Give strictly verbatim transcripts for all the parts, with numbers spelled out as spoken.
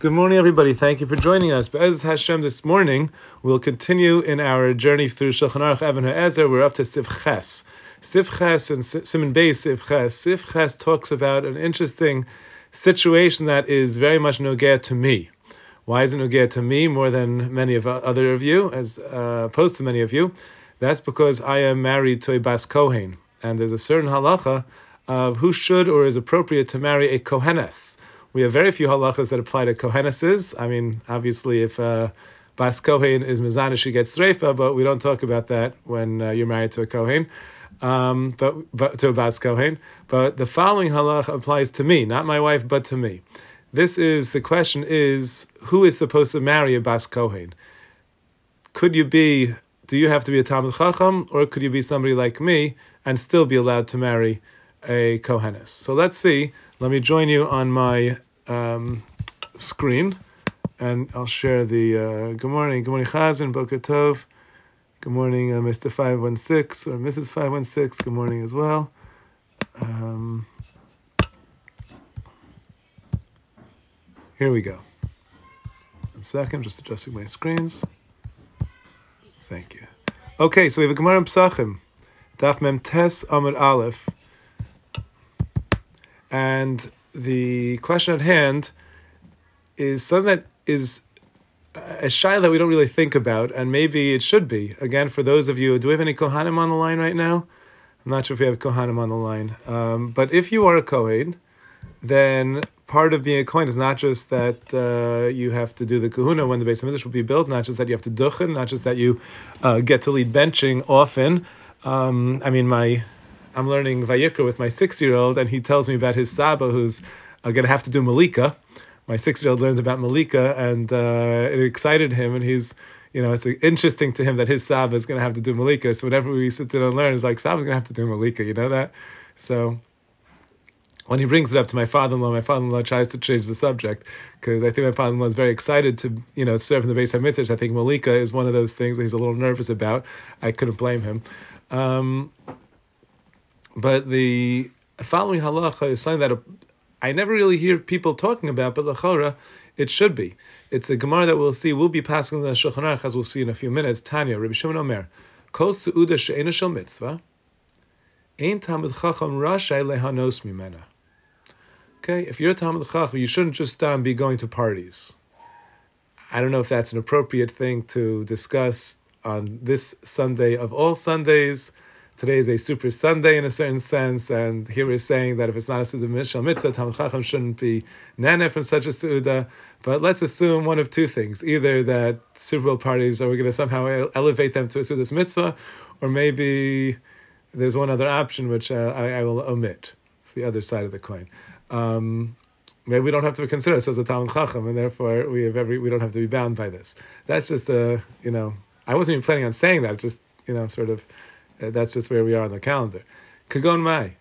Good morning, everybody. Thank you for joining us. Be'ez Hashem, this morning we'll continue in our journey through Shulchan Aruch Even HaEzer. We're up to Sif Ches. Sif Ches and Siman Beis Sif Ches. Sif Ches talks about an interesting situation that is very much nogea to me. Why is it nogea to me more than many of other of you, as uh, opposed to many of you? That's because I am married to a Bas Kohen, and there's a certain halacha of who should or is appropriate to marry a Kohenes. We have very few halachas that apply to Koheneses. I mean, obviously, if uh, Bas Kohen is Mizana, she gets Sreifa, but we don't talk about that when uh, you're married to a Kohen, um, but, but to a Bas Kohen. But the following halacha applies to me, not my wife, but to me. This is, the question is, who is supposed to marry a Bas Kohen? Could you be, do you have to be a Talmid Chacham, or could you be somebody like me and still be allowed to marry a Kohenes? So let's see. Let me join you on my um, screen, and I'll share the uh, good morning. Good morning, Chazan, Boker Tov. Good morning, uh, Mister five one six, or Missus five one six. Good morning as well. Um, here we go. One second, just adjusting my screens. Thank you. Okay, so we have a Gemara in Pesachim, Daf Mem Tes Amud Aleph. And the question at hand is something that is a shayla that we don't really think about, and maybe it should be. Again, for those of you, do we have any Kohanim on the line right now? I'm not sure if we have Kohanim on the line. Um, but if you are a Kohen, then part of being a Kohen is not just that uh, you have to do the kahuna when the Beis HaMikdash will be built, not just that you have to duchen, not just that you uh, get to lead benching often. Um, I mean, my... I'm learning Vayikra with my six-year-old, and he tells me about his Saba, who's uh, going to have to do Malika. My six-year-old learned about Malika, and uh, it excited him, and he's, you know, it's interesting to him that his Saba is going to have to do Malika. So whenever we sit there and learn, it's like, Saba's going to have to do Malika, you know that? So when he brings it up to my father-in-law, my father-in-law tries to change the subject, because I think my father-in-law is very excited to, you know, serve in the Beis HaMikdash. I think Malika is one of those things that he's a little nervous about. I couldn't blame him. Um... But the following halacha is something that I never really hear people talking about, but l'chora, it should be. It's a Gemara that we'll see. We'll be passing the Shulchan Aruch, as we'll see in a few minutes. Tanya, Rabbi Shimon Omer, Kol su'uda she'ena shel mitzvah, ein Talmid Chacham rashai lehanos mimena. Okay, if you're a Talmid Chacham, you shouldn't just um, be going to parties. I don't know if that's an appropriate thing to discuss on this Sunday of all Sundays. Today is a super Sunday in a certain sense, and here we're saying that if it's not a Suda Mishal Mitzvah, Talmid Chacham shouldn't be nana from such a Suda. But let's assume one of two things. Either that Super Bowl parties, are we going to somehow elevate them to a Suda's Mitzvah, or maybe there's one other option which uh, I, I will omit, the other side of the coin. Um, maybe we don't have to consider ourselves a Talmid Chacham, and therefore we have every we don't have to be bound by this. That's just a, you know, I wasn't even planning on saying that, just, you know, sort of, Uh, that's just where we are on the calendar. Kagon Mai.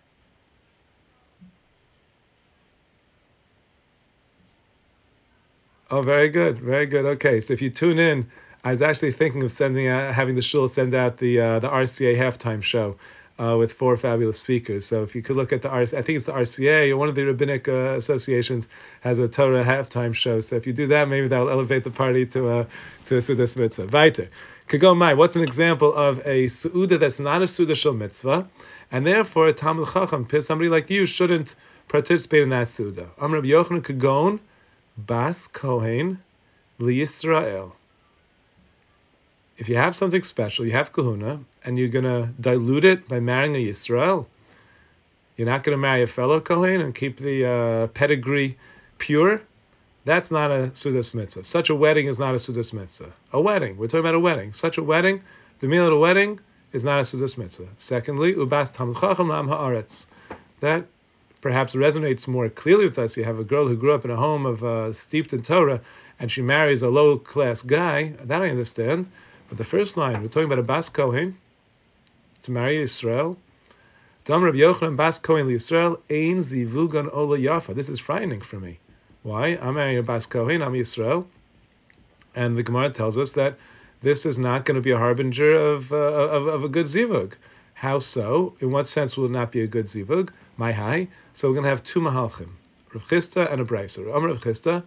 Oh, very good, very good. Okay, so if you tune in, I was actually thinking of sending, out, having the shul send out the uh, the R C A halftime show uh, with four fabulous speakers. So if you could look at the R C A, I think it's the R C A or one of the rabbinic uh, associations has a Torah halftime show. So if you do that, maybe that will elevate the party to a to a Sudas Mitzvah. Weiter. Kagon Mai, what's an example of a su'uda that's not a su'uda shel mitzvah, and therefore a Talmid Chacham, somebody like you, shouldn't participate in that su'uda? Amar Rabbi Yochanan Kagon Bas Kohen LiYisrael. If you have something special, you have kahuna, and you're going to dilute it by marrying a Yisrael, you're not going to marry a fellow Kohen and keep the uh, pedigree pure, that's not a Sudas Mitzvah. Such a wedding is not a Sudas Mitzvah. A wedding, we're talking about a wedding. Such a wedding, the meal at a wedding is not a Sudas Mitzvah. Secondly, Ubas Talmid Chacham La'am Ha'aretz. That perhaps resonates more clearly with us. You have a girl who grew up in a home of uh, steeped in Torah, and she marries a low-class guy. That I understand. But the first line, we're talking about a Bas Kohen to marry Yisrael. Dam Rabbi Yochanan Bas Kohen Yisrael Ein Zivugan Ola Yafa. This is frightening for me. Why? I'm marrying a Bas Kohen, I'm Yisrael. And the Gemara tells us that this is not going to be a harbinger of, uh, of, of a good zivug. How so? In what sense will it not be a good zivug? My high. So we're going to have two mahalchim, Rav Chisda and a Brisa. Amar Rav Chisda,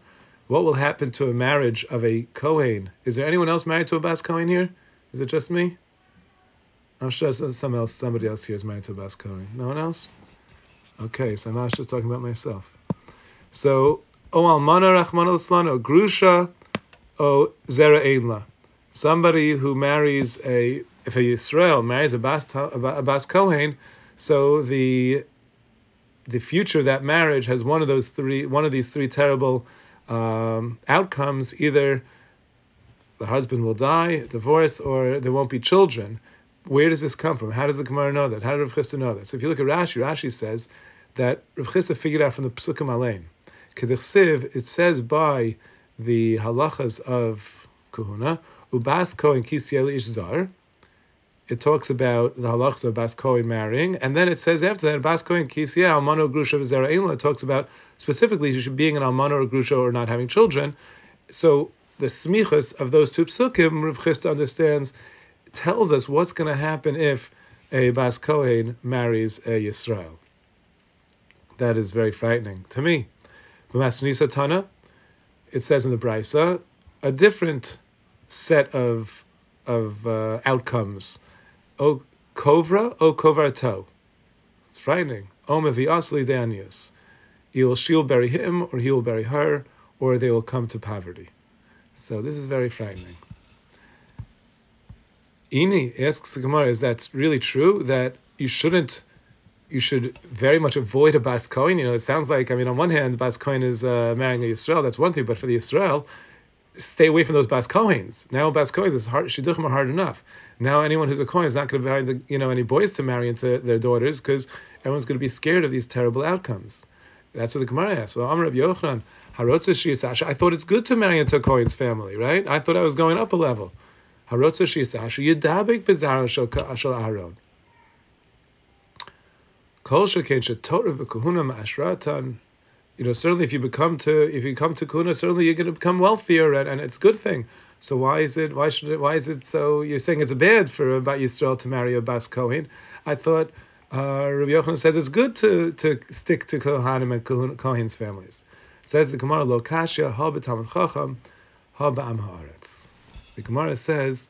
What will happen to a marriage of a Kohen? Is there anyone else married to a Bas Kohen here? Is it just me? I'm sure some else, somebody else here is married to a Bas Kohen. No one else? Okay, so I'm not just talking about myself. So, O Almana Rachmana Litzlan, O Grusha, O Zera Einla. Somebody who marries a, if a Yisrael marries a Bas, a Bas Kohen, so the the future of that marriage has one of those three, one of these three terrible um, outcomes. Either the husband will die, divorce, or there won't be children. Where does this come from? How does the Gemara know that? How did Rav Chisda know that? So if you look at Rashi, Rashi says that Rav Chisda figured out from the Psukim Alein. Kedechsiv, it says by the halachas of Kahuna, Ubas Kohen Kisiel Ish Zar. It talks about the halachas of Bas Kohen marrying, and then it says after that, Bas Kohen Kisiel Almano Grusha V'Zera Einla. It talks about specifically being an Almano or Grusha or not having children. So the smichas of those two psukim, Rav Chisda understands, tells us what's going to happen if a Bas Kohen marries a Yisrael. That is very frightening to me. B'Masnisa Tana, it says in the Brisa, a different set of of uh, outcomes. O Kovra, O Kovarto. It's frightening. O Meviasli Danius. You'll she'll bury him, or he will bury her, or they will come to poverty. So this is very frightening. Ini asks the Gemara, is that really true that you shouldn't, you should very much avoid a Bas Kohen? You know, it sounds like, I mean, on one hand, Bas Kohen is uh, marrying a Yisrael, that's one thing, but for the Yisrael, stay away from those Bas Kohens. Now Bas Kohens is hard, Shidduchim are hard enough. Now anyone who's a Kohen is not going to find the, you know, any boys to marry into their daughters because everyone's going to be scared of these terrible outcomes. That's what the Gemara asks. Well, Amar Rabbi Yochanan, Harotza Shiyasasha, I thought it's good to marry into a Kohen's family, right? I thought I was going up a level. Harotza Shiyasasha, Yedabik Bezara Shal Aharon. Kol Sheken Shetorah V'Kahuna Ma'ashratan. You know, certainly if you become to if you come to Kuna, certainly you're going to become wealthier, and, and it's a good thing. So why is it? Why should it? Why is it so? You're saying it's bad for a Bat Yisrael to marry a Bas Kohen? I thought uh, Rabbi Yochanan says it's good to to stick to Kohanim and Kohen, Kohen's families. Says the Gemara, Lo Kashya Ha B'Talmid Chacham Ha B'Am Haaretz. The Gemara says,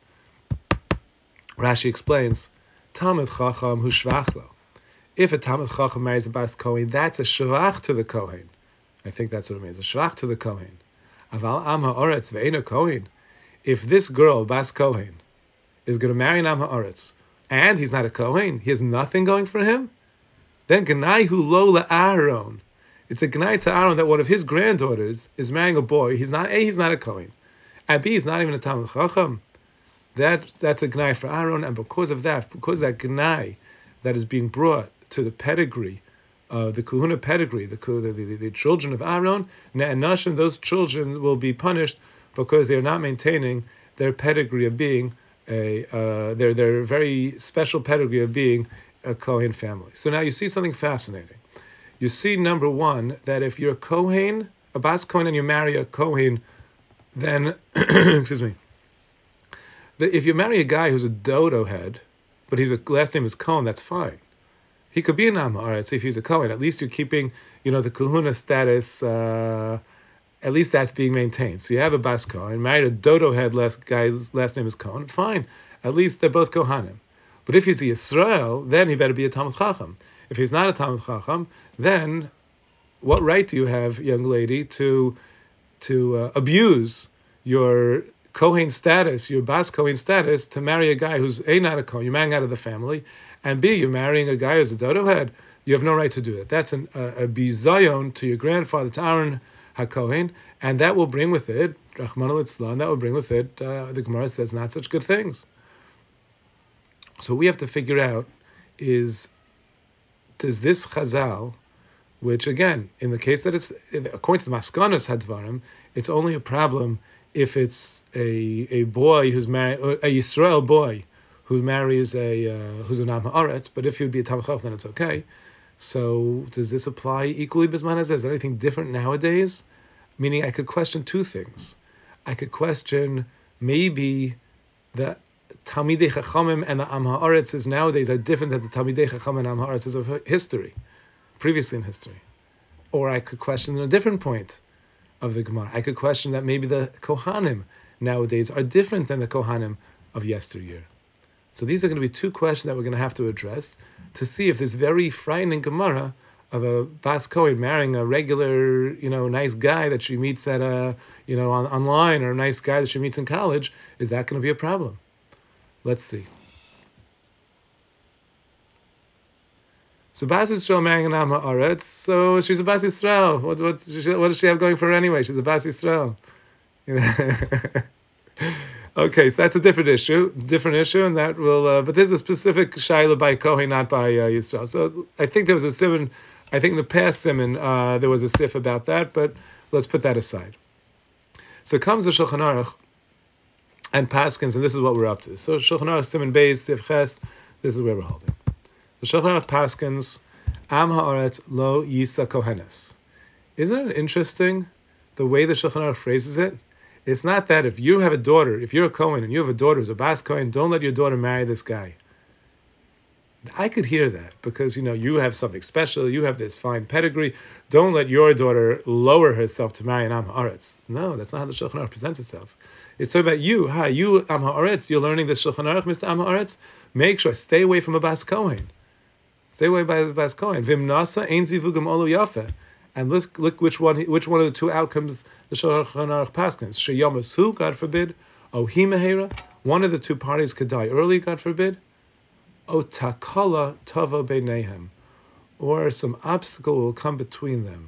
Rashi explains, Talmid Chacham Hu Shvach Lo. If a Talmid Chacham marries a Bas Kohen, that's a shvach to the Kohen. I think that's what it means, a shvach to the Kohen. Aval Am Haaretz Ve'ena Kohen. If this girl, Bas Kohen, is going to marry an Am Haaretz, and he's not a Kohen, he has nothing going for him, then Gnai Hu Lo LaAharon. It's a Gnai to Aaron that one of his granddaughters is marrying a boy. He's not A, he's not a Kohen. And B, he's not even a Talmid Chacham. That, that's a Gnai for Aaron, and because of that, because of that Gnai that is being brought to the pedigree, uh, the Kahuna pedigree, the, the, the, the children of Aaron, and Nashim, those children will be punished because they are not maintaining their pedigree of being a, uh, their, their very special pedigree of being a Kohen family. So now you see something fascinating. You see, number one, that if you're a Kohen, a Bas Kohen, and you marry a Kohen, then, excuse me, the, if you marry a guy who's a dodo head, but his last name is Cohen, that's fine. He could be an Am Haaretz if he's a Kohen. At least you're keeping, you know, the Kahuna status. Uh, at least that's being maintained. So you have a Bas Kohen, married a dodo head last guy's last name is Cohen. Fine. At least they're both Kohanim. But if he's a Yisrael, then he better be a Talmid Chacham. If he's not a Talmid Chacham, then what right do you have, young lady, to to uh, abuse your Kohen status, your Bas Kohen status, to marry a guy who's A, not a Kohen, you're marrying out of the family, and B, you're marrying a guy who's a dodo head? You have no right to do that. That's an, a, a bizayon to your grandfather, to Aaron HaKohen, and that will bring with it, Rachmana Litzlan, that will bring with it, uh, the Gemara says, not such good things. So what we have to figure out is, does this Chazal, which again, in the case that it's, according to the Maskanos Hadvarim, it's only a problem if it's a a boy who's married, a Yisrael boy who marries a uh, who's an Am Haaretz, but if you'd be a Talmid Chacham, then it's okay. So does this apply equally? Bisman has, is there anything different nowadays? Meaning, I could question two things. I could question maybe the Talmidei Chachamim and the Am Haaretzes nowadays are different than the Talmidei Chachamim and Am Haaretzes of history, previously in history. Or I could question a different point. of the Gemara. I could question that maybe the Kohanim nowadays are different than the Kohanim of yesteryear. So these are going to be two questions that we're going to have to address to see if this very frightening Gemara of a Bas Kohen marrying a regular, you know, nice guy that she meets at a, you know, on, online, or a nice guy that she meets in college, is that going to be a problem? Let's see. So Bas Yisrael marrying an Am Haaretz, so she's a Bas Yisrael. What, what, what does she have going for her anyway? She's a Bas Yisrael. You know? Okay, so that's a different issue, different issue, and that will. Uh, but there's a specific shaila by Kohen, not by uh, Yisrael. So I think there was a simon. I think in the past simon uh, there was a sif about that, but let's put that aside. So comes the Shulchan Aruch and Paskins, and this is what we're up to. So Shulchan Aruch simon beis sif ches. This is where we're holding. The Shulchan Aruch Paskins Am Haaretz lo yisa kohenes. Isn't it interesting the way the Shulchan Aruch phrases it? It's not that if you have a daughter, if you're a Kohen and you have a daughter who's a Bas Kohen, don't let your daughter marry this guy. I could hear that because, you know, you have something special, you have this fine pedigree. Don't let your daughter lower herself to marry an Am Haaretz. No, that's not how the Shulchan Aruch presents itself. It's talking about you. Hi, you Am Haaretz, you're learning this Shulchan Aruch, Mister Am Haaretz. Make sure, stay away from a Bas Kohen. Stay away by the Bas Kohen. Vim nasa ein zivugam olu yafeh. And look, look which one, which one of the two outcomes the Shulchan Aruch paskins. Sheyamas hu, God forbid. O hi mehera. One of the two parties could die early, God forbid. O takala tava beinehem. Or some obstacle will come between them.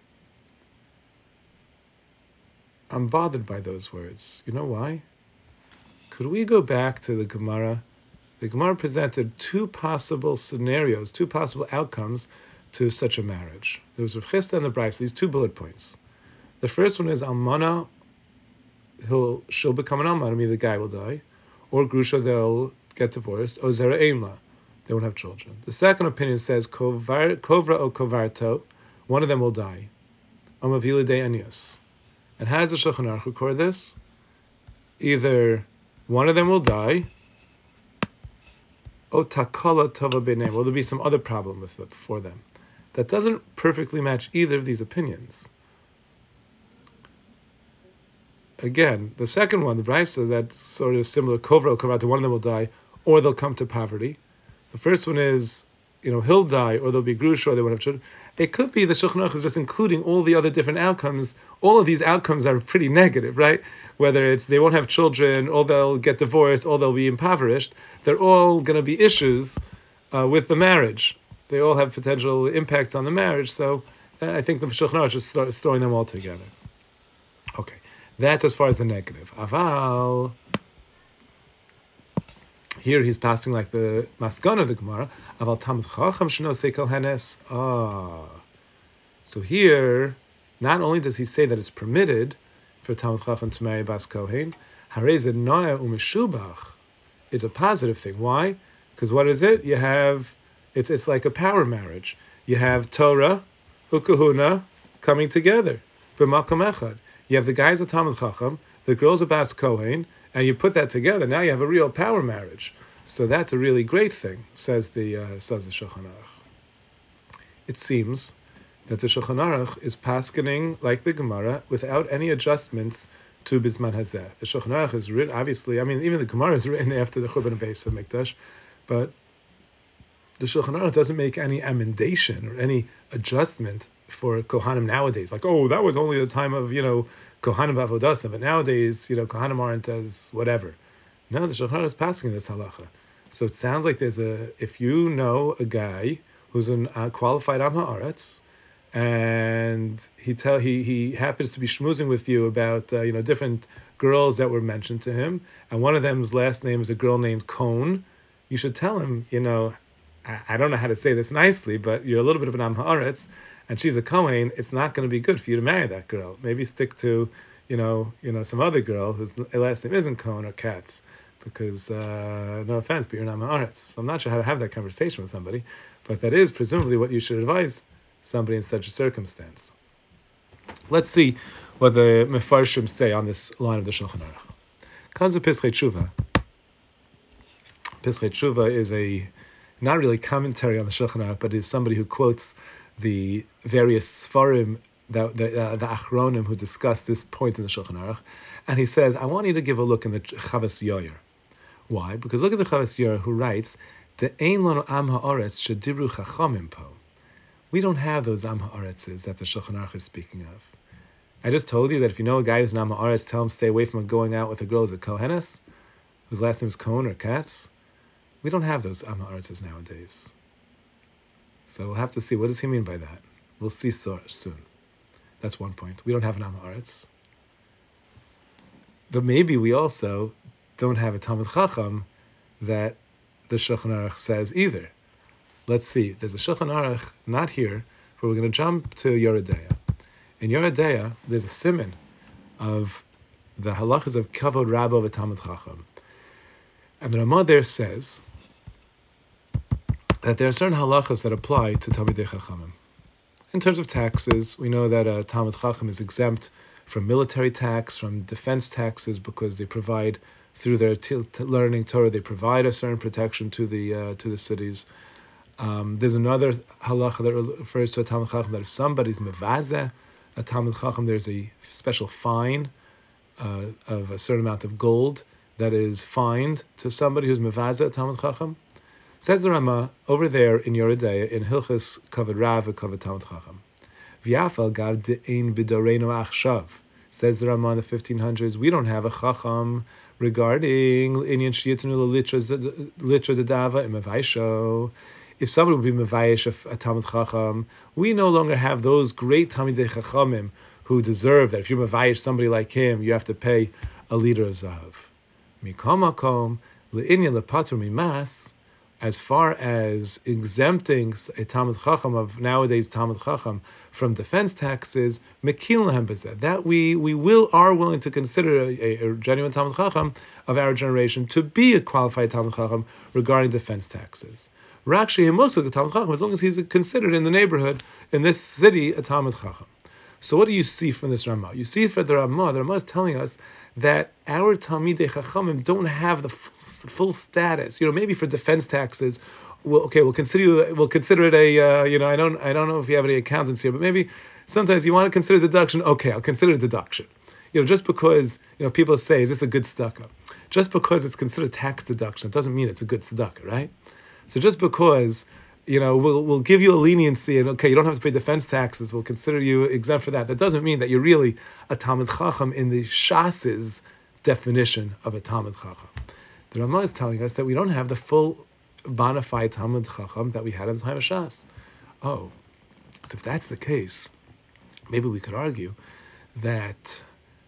I'm bothered by those words. You know why? Could we go back to the Gemara? The Gemara presented two possible scenarios, two possible outcomes to such a marriage. There was Rav Chisda and the Brisa, these two bullet points. The first one is Almana, he'll, she'll become an Almana, meaning the guy will die, or Grusha, they'll get divorced, or Zera Eimla, they won't have children. The second opinion says Kovar, Kovra o Kovarto, one of them will die. Amavila de Anias. And how does the Shulchan Aruch record this? Either one of them will die, o takala tava b'neim, or there'll be some other problem with it for them. That doesn't perfectly match either of these opinions. Again, the second one, the Brisa, that's sort of similar, Kovra, Kovarto, one of them will die, or they'll come to poverty. The first one is, you know, he'll die, or there'll be Grush, or they won't have children. It could be the Shulchan Aruch is just including all the other different outcomes. All of these outcomes are pretty negative, right? Whether it's they won't have children, or they'll get divorced, or they'll be impoverished, they're all going to be issues uh, with the marriage. They all have potential impacts on the marriage, so uh, I think the Shulchan Aruch is just throwing them all together. Okay, that's as far as the negative. Aval, here he's passing like the Maskana of the Gemara. Aval Talmid Chacham sheno sei kohenes. Ah, so here, not only does he say that it's permitted for Talmid Chacham to marry Bas Kohen, harei ze noya umeshubach. It's a positive thing. Why? Because what is it? You have it's it's like a power marriage. You have Torah, ukahuna coming together. B'makom echad. You have the guys of Talmid Chacham, the girls of Bas Kohen, and you put that together. Now you have a real power marriage. So that's a really great thing, says the uh, says the Shulchan Aruch. It seems that the Shulchan Aruch is paskening like the Gemara without any adjustments to Bisman Hazeh. The Shulchan Aruch is written, obviously, I mean, even the Gemara is written after the Churban Beis of Mikdash, but the Shulchan Aruch doesn't make any amendation or any adjustment for Kohanim nowadays. Like, oh, that was only the time of, you know, Kohanim Avodah, but nowadays, you know, Kohanim aren't as whatever. No, the Shulchan Aruch is passing this halacha. So it sounds like there's a, if you know a guy who's a uh, qualified Am Haaretz, and he tell he he happens to be schmoozing with you about uh, you know different girls that were mentioned to him, and one of them's last name is a girl named Cohn, you should tell him, you know, I, I don't know how to say this nicely, but you're a little bit of an Am Haaretz, and she's a Kohen. It's not going to be good for you to marry that girl. Maybe stick to, you know, you know some other girl whose last name isn't Cohn or Katz, because uh, no offense, but you're an Am Haaretz. So I'm not sure how to have that conversation with somebody, but that is presumably what you should advise somebody in such a circumstance. Let's see what the Mefarshim say on this line of the Shulchan Aruch. Comes with Pischei Tshuva. Pischei Tshuva is a not really commentary on the Shulchan Aruch, but is somebody who quotes the various Sfarim the the, uh, the Achronim who discussed this point in the Shulchan Aruch, and he says, I want you to give a look in the Chavas Yoyer. Why? Because look at the Chavas Yoyer who writes, "The Ein Lanu Am Haaretz Shedibru Chachamim Po." We don't have those Am Haaretzes that the Shulchan Aruch is speaking of. I just told you that if you know a guy who's an Am Haaretz, tell him stay away from going out with a girl who's a Kohenes, whose last name is Cohen or Katz. We don't have those Am Haaretzes nowadays. So we'll have to see. What does he mean by that? We'll see so, soon. That's one point. We don't have an Am Haaretz. But maybe we also don't have a Talmud Chacham that the Shulchan Aruch says either. Let's see. There's a Shulchan Aruch, not here, but we're going to jump to Yoreh De'ah. In Yoreh De'ah, there's a siman of the halachas of Kavod Rabba of a Talmud Chacham. And the Ramah there says that there are certain halachas that apply to Talmidei Chachamim. In terms of taxes, we know that a Talmud Chacham is exempt from military tax, from defense taxes, because they provide, through their t- t- learning Torah, they provide a certain protection to the uh, to the cities. Um, there's another halacha that refers to a Talmud Chacham that if somebody's mevazeh, a Talmud Chacham, there's a special fine uh, of a certain amount of gold that is fined to somebody who's mevazeh a Talmud Chacham. Says the Rama over there in Yoreh De'ah in Hilchas Kavod Rav and Kavod Talmud Chacham. V'yafal gav de'ein b'doreinu achshav. Says the Rama in the fifteen hundreds, we don't have a Chacham regarding inyan shiyatenu litra dedava and mevaisho. If somebody would be mevayish a Talmud Chacham, we no longer have those great Talmidei Chachamim who deserve that. If you're mevayish somebody like him, you have to pay a liter of zahav. Mikol makom le'inyan lepatru mimas. As far as exempting a Talmud Chacham of nowadays Talmud Chacham from defense taxes, mekil lahem b'zeh, that we we will are willing to consider a, a genuine Talmud Chacham of our generation to be a qualified Talmud Chacham regarding defense taxes. Rakshi himotzu the Talmud Chacham, as long as he's considered in the neighborhood in this city a Talmud Chacham. So what do you see from this Ramah? You see for the Ramah, the Ramah is telling us that our Talmidei Chachamim don't have the full, full status. You know, maybe for defense taxes, well, okay, we'll consider you, we'll consider it a, uh, you know, I don't, I don't know if you have any accountants here, but maybe sometimes you want to consider deduction. Okay, I'll consider deduction. You know, just because you know people say, is this a good tzedakah? Just because it's considered tax deduction, it doesn't mean it's a good tzedakah, right? So just because you know, we'll we'll give you a leniency, and okay, you don't have to pay defense taxes, we'll consider you exempt for that. That doesn't mean that you're really a Talmud Chacham in the Shas's definition of a Talmud Chacham. The Ramah is telling us that we don't have the full bona fide Talmud Chacham that we had in the time of Shas. Oh, so if that's the case, maybe we could argue that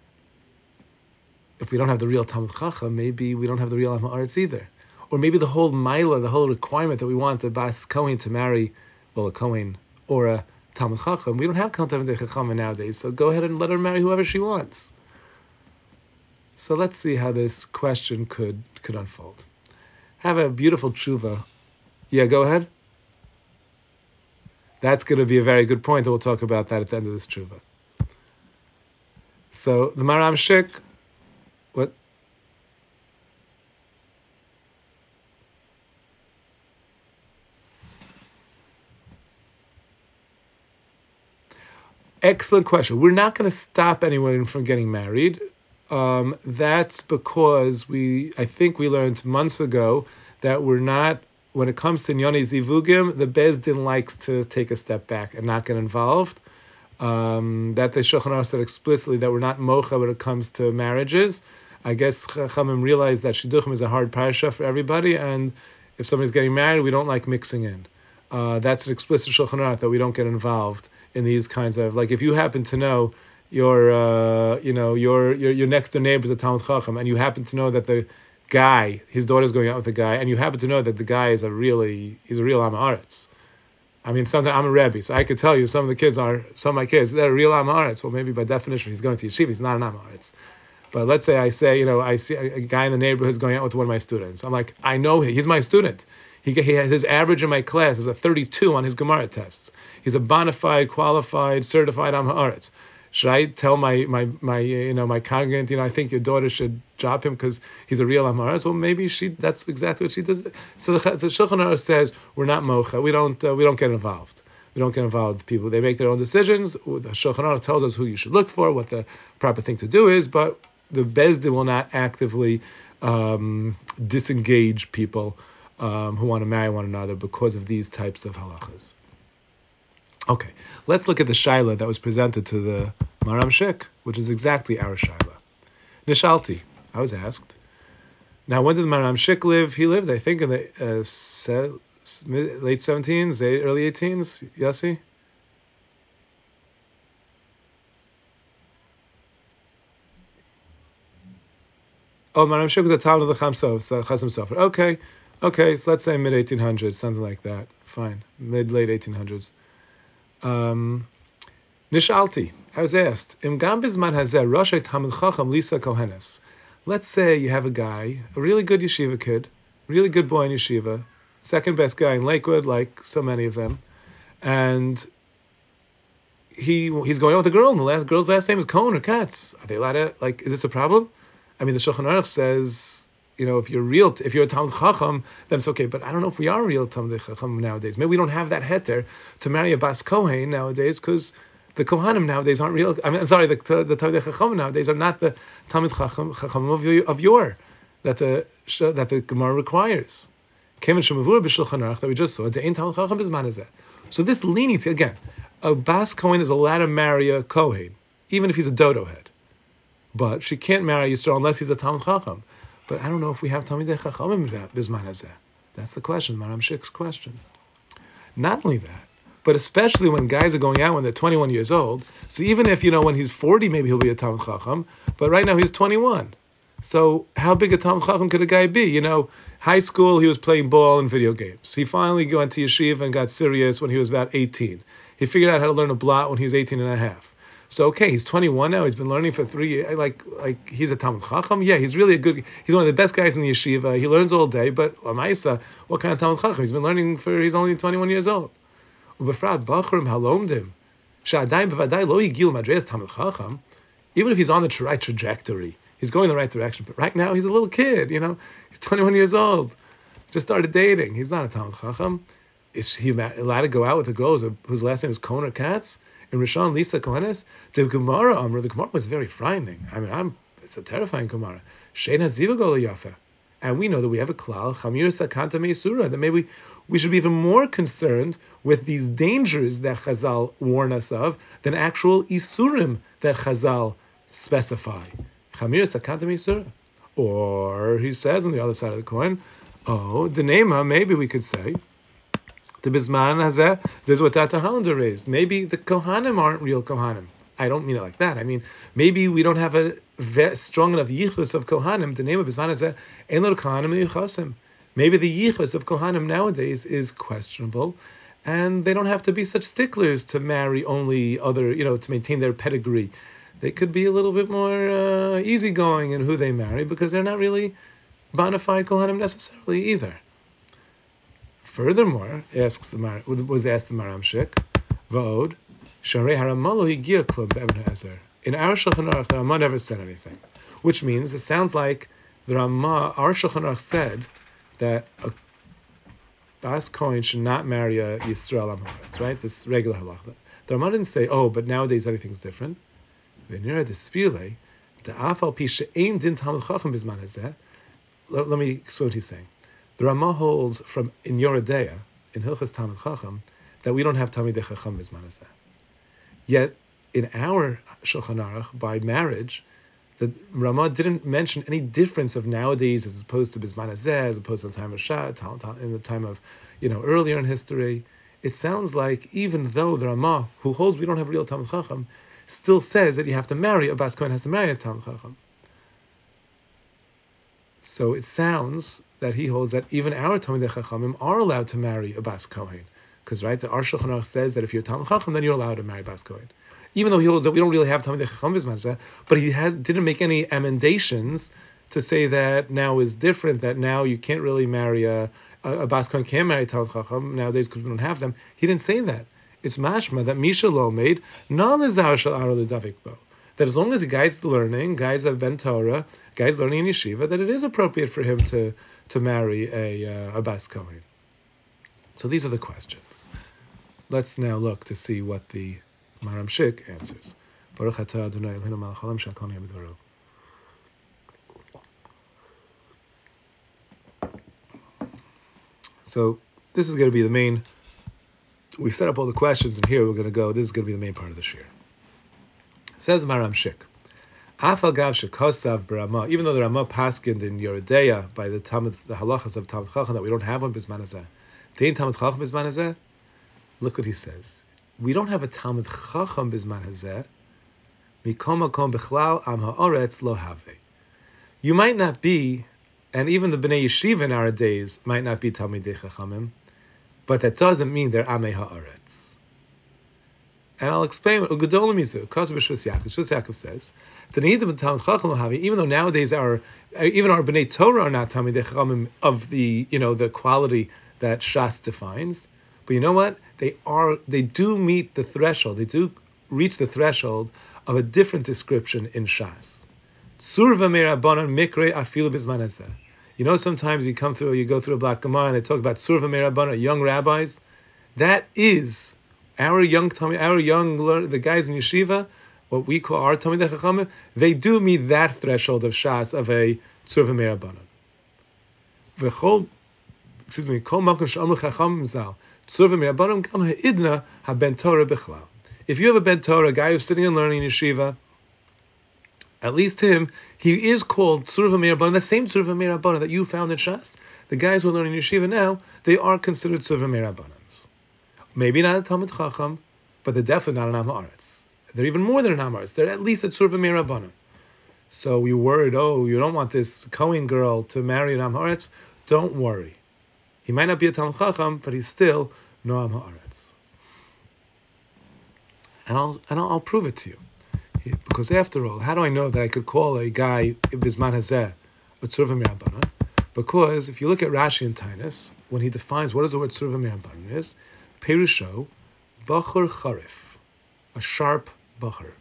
if we don't have the real Talmud Chacham, maybe we don't have the real Am Haaretz either. Or maybe the whole Maila, the whole requirement that we want the Bas Kohen to marry, well, a Kohen or a Talmud Chacham, we don't have Talmidei Chacham nowadays, so go ahead and let her marry whoever she wants. So let's see how this question could could unfold. Have a beautiful tshuva. Yeah, go ahead. That's going to be a very good point, and we'll talk about that at the end of this tshuva. So the Maram Shik, what? Excellent question. We're not going to stop anyone from getting married. Um, that's because we, I think we learned months ago that we're not, when it comes to Nyoni Zivugim, the Beis Din likes to take a step back and not get involved. Um, that the Shulchan Aruch said explicitly that we're not mocha when it comes to marriages. I guess Chachamim realized that Shidduchim is a hard parasha for everybody, and if somebody's getting married, we don't like mixing in. Uh, that's an explicit Shulchan Aruch that we don't get involved in these kinds of, like, if you happen to know your, uh, you know, your, your your next door neighbor is a Talmud Chacham, and you happen to know that the guy, his daughter's going out with a guy, and you happen to know that the guy is a really, he's a real Am Haaretz. I mean, sometimes I'm a Rebbe, so I could tell you some of the kids are, some of my kids, they're a real Am Haaretz. Well, maybe by definition, he's going to yeshiva, he's not an Am Haaretz. But let's say I say, you know, I see a, a guy in the neighborhood is going out with one of my students. I'm like, I know him, he's my student. He, he has his average in my class is a thirty-two on his Gemara tests. He's a bona fide, qualified, certified Am Haaretz. Should I tell my my my you know my congregant, you know, I think your daughter should drop him because he's a real Am Haaretz? Well, maybe she. That's exactly what she does. So the, the Shulchan Aruch says we're not mocha. We don't uh, we don't get involved. We don't get involved. People, they make their own decisions. The Shulchan Aruch tells us who you should look for, what the proper thing to do is, but the Beis Din will not actively um, disengage people um, who want to marry one another because of these types of halachas. Okay, let's look at the shaila that was presented to the Maram Shik, which is exactly our shaila. Nishalti, I was asked. Now, when did the Maram Shik live? He lived, I think, in the uh, se- late seventeens, early eighteens. Yossi? Oh, Maram Shik was a town of the Chasam Sofer. Okay, okay, so let's say mid eighteen hundreds, something like that. Fine, mid late eighteen hundreds. Um, Nishalti, I was asked, Im gam bizman hazeh Rosh Talmid Chacham Lisa Kohenes. Let's say you have a guy, a really good yeshiva kid, really good boy in yeshiva, second best guy in Lakewood, like so many of them, and he he's going out with a girl, and the last girl's last name is Cohen or Katz. Are they allowed to, like, is this a problem? I mean, the Shulchan Aruch says, you know, if you're real, if you're a Talmid Chacham, then it's okay. But I don't know if we are real Talmid Chacham nowadays. Maybe we don't have that heter to marry a Bas Kohen nowadays because the Kohanim nowadays aren't real. I mean, I'm sorry, the the Talmid Chacham nowadays are not the Talmid Chacham, Chacham of, of yore that the that the Gemara requires. Kevin Shemavur b'Shulchan Aruch that we just saw. De'ein Talmid Chacham b'zman hazeh. So this leniency again, a Bas Kohen is allowed to marry a Kohen, even if he's a dodo head. But she can't marry Yisrael unless he's a Talmid Chacham. But I don't know if we have Talmidei Chachamim b'zman hazeh. That's the question, Maram Shik's question. Not only that, but especially when guys are going out when they're twenty-one years old. So even if, you know, when he's forty, maybe he'll be a Talmid Chacham. But right now he's twenty-one. So how big a Talmid Chacham could a guy be? You know, high school, he was playing ball and video games. He finally went to yeshiva and got serious when he was about eighteen. He figured out how to learn a blot when he was eighteen and a half. So, okay, he's twenty-one now. He's been learning for three years. Like, like he's a Talmid Chacham. Yeah, he's really a good, he's one of the best guys in the yeshiva. He learns all day, but Lamaisa, what kind of Talmid Chacham? He's been learning for, he's only twenty-one years old. Ubefrat Bachurim halomdim. Sha'adayim bevadai lo yigil madreis Talmid Chacham. Even if he's on the right trajectory, he's going in the right direction. But right now, he's a little kid, you know. He's twenty-one years old. Just started dating. He's not a Talmid Chacham. Is he allowed to go out with a girl whose last name is Cohen or Katz? In Rishon Lisa Kohenes, the Gemara Amr, the Gemara was very frightening. I mean, I'm it's a terrifying Gemara. Shein haziva go yafa, and we know that we have a klal chamir sakanta meisura. That maybe we should be even more concerned with these dangers that Chazal warn us of than actual isurim that Chazal specify. Chamir sakanta meisura, or he says on the other side of the coin, oh, the nema. Maybe we could say. The Bisman Hazeh, this is what Tata Hollander raised. Maybe the Kohanim aren't real Kohanim. I don't mean it like that. I mean, maybe we don't have a strong enough yichus of Kohanim. The name of Bisman Hazeh, Ein Lo Kohanim Yichasim. Maybe the yichus of Kohanim nowadays is questionable, and they don't have to be such sticklers to marry only other, you know, to maintain their pedigree. They could be a little bit more uh, easygoing in who they marry because they're not really bona fide Kohanim necessarily either. Furthermore, asks the Mar- was asked the Maram Shik, Va'od, Sharei Haramalo Higia Klub Eben Ha'ezer. In our Shulchan Aruch, the Ramah never said anything, which means it sounds like the Ramah, our Shulchan Aruch said that a Bas Kohen should not marry a Yisrael Amoritz, right? This regular halacha. The Ramah didn't say, oh, but nowadays everything's different. V'nira desfile, the Afal Pi She'ein Din Talmid Chacham Bizman Hazeh. Let me explain what he's saying. The Ramah holds from in Yoredeya, in Hilchas Talmid Chacham, that we don't have Talmidei Chacham Bizman Hazeh. Yet, in our Shulchan Aruch, by marriage, the Ramah didn't mention any difference of nowadays as opposed to Bizman Hazeh, as opposed to the time of Shad, in the time of, you know, earlier in history. It sounds like even though the Ramah, who holds we don't have real Talmid Chacham, still says that you have to marry, a Bas Kohen has to marry a Talmid Chacham. So it sounds that he holds that even our Talmidei Chachamim are allowed to marry a Bas Kohen. Because, right, the Ar Shulchan Aruch says that if you're a Talmid Chacham, then you're allowed to marry Bas Kohen. Even though he holds that we don't really have Talmidei Chacham Bizman, but he had, didn't make any emendations to say that now is different, that now you can't really marry a, a, a Bas Kohen can't marry a Talmid Chacham nowadays because we don't have them. He didn't say that. It's mashma that Misha Lo made, non-lezar shel aro l'davik bo. That as long as the guy's learning, guys have been Torah, guys learning in yeshiva, that it is appropriate for him to, to marry a, uh, a Bas Kohen. So these are the questions. let's now look to see what the Maram Shik answers. Baruch atah Adonai Eloheinu melech haolam she'akol nהיה b'dvaro. So this is going to be the main. We set up all the questions, and here we're going to go. This is going to be the main part of the shir. Says Maram Shik, Afal gav shekosav b'Rama, even though the Rama paskined in Yeridea by the Talmud, the halachas of Talmud Chacham, that we don't have one bisman hazeh. Dein Talmud Chacham bisman hazeh. Look what he says. We don't have a Talmud Chacham bisman hazeh. Mikom makom bichlal am haaretz lo have. You might not be, and even the Bnei Yeshiva in our days might not be Talmidei Chachamim, but that doesn't mean they're Amei Haaretz. And I'll explain what Ugedolim Mizu, Kazav Shus Yaakov. Shus Yaakov says that even though nowadays our even our Bnei Torah are not Talmidei Chachamim of the you know the quality that Shas defines, but you know what? They are they do meet the threshold. They do reach the threshold of a different description in Shas. Surva Meirabanan Mikre Afilu Bizman Hazeh. You know, sometimes you come through, you go through a Black Gemara, and they talk about Surva Meirabanan, young rabbis. That is our young our young the guys in yeshiva, what we call our Talmidei Chachamim. They do meet that threshold of Shas of a Surva Meirabanan. V'chol, excuse me, Kol Malkum Sh'amru Chachamim Zal Surva Meirabanan Gam Ha'idna HaBen Torah Bichlal. If you have a Ben Torah, a guy who's sitting and learning in yeshiva, at least him, he is called Tzurva Meirabanan, the same Tzurva Meirabanan that you found in Shas. The guys who are learning yeshiva now, they are considered Tzurva Meirabanans. Maybe not a Talmud Chacham, but they're definitely not an Am Haaretz. They're even more than an Am Haaretz. They're at least a Tzurva Meirabanan. So we worried, oh, you don't want this Kohen girl to marry an Am Haaretz? Don't worry. He might not be a Talmud Chacham, but he's still no Am Haaretz. And I'll and I'll, I'll prove it to you. Because after all, how do I know that I could call a guy Bizman Hazeh a Tzurva Meirabanan? Because if you look at Rashi and Tainus, when he defines what is the word Tzurva Meirabanan is, Perusho, Bachur Charif, a sharp Bachur.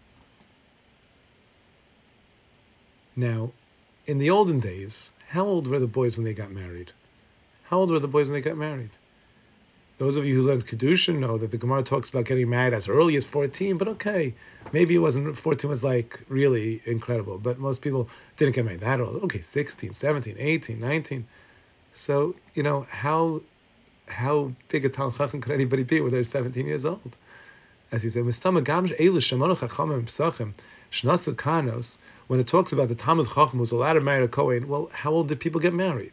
Now, in the olden days, how old were the boys when they got married? How old were the boys when they got married? Those of you who learned Kedushin know that the Gemara talks about getting married as early as fourteen, but okay, maybe it wasn't, fourteen was like really incredible, but most people didn't get married that old. Okay, sixteen, seventeen, eighteen, nineteen. So, you know, how how big a Talmid Chacham could anybody be when they're seventeen years old? As he said, when it talks about the Talmid Chacham who's allowed to marry a Kohen, well, how old did people get married?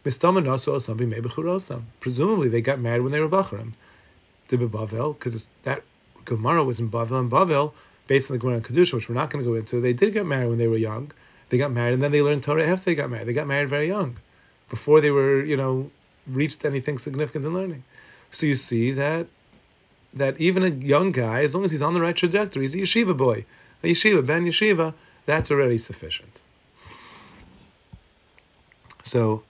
Presumably they got married when they were Bacharim. To be Bavel, because that Gemara was in Bavel, and Bavel, based on the Gemara and Kedusha, which we're not going to go into, they did get married when they were young. They got married, and then they learned Torah after they got married. They got married very young, before they were, you know, reached anything significant in learning. So you see that that even a young guy, as long as he's on the right trajectory, he's a yeshiva boy, a yeshiva, ben yeshiva, that's already sufficient. So,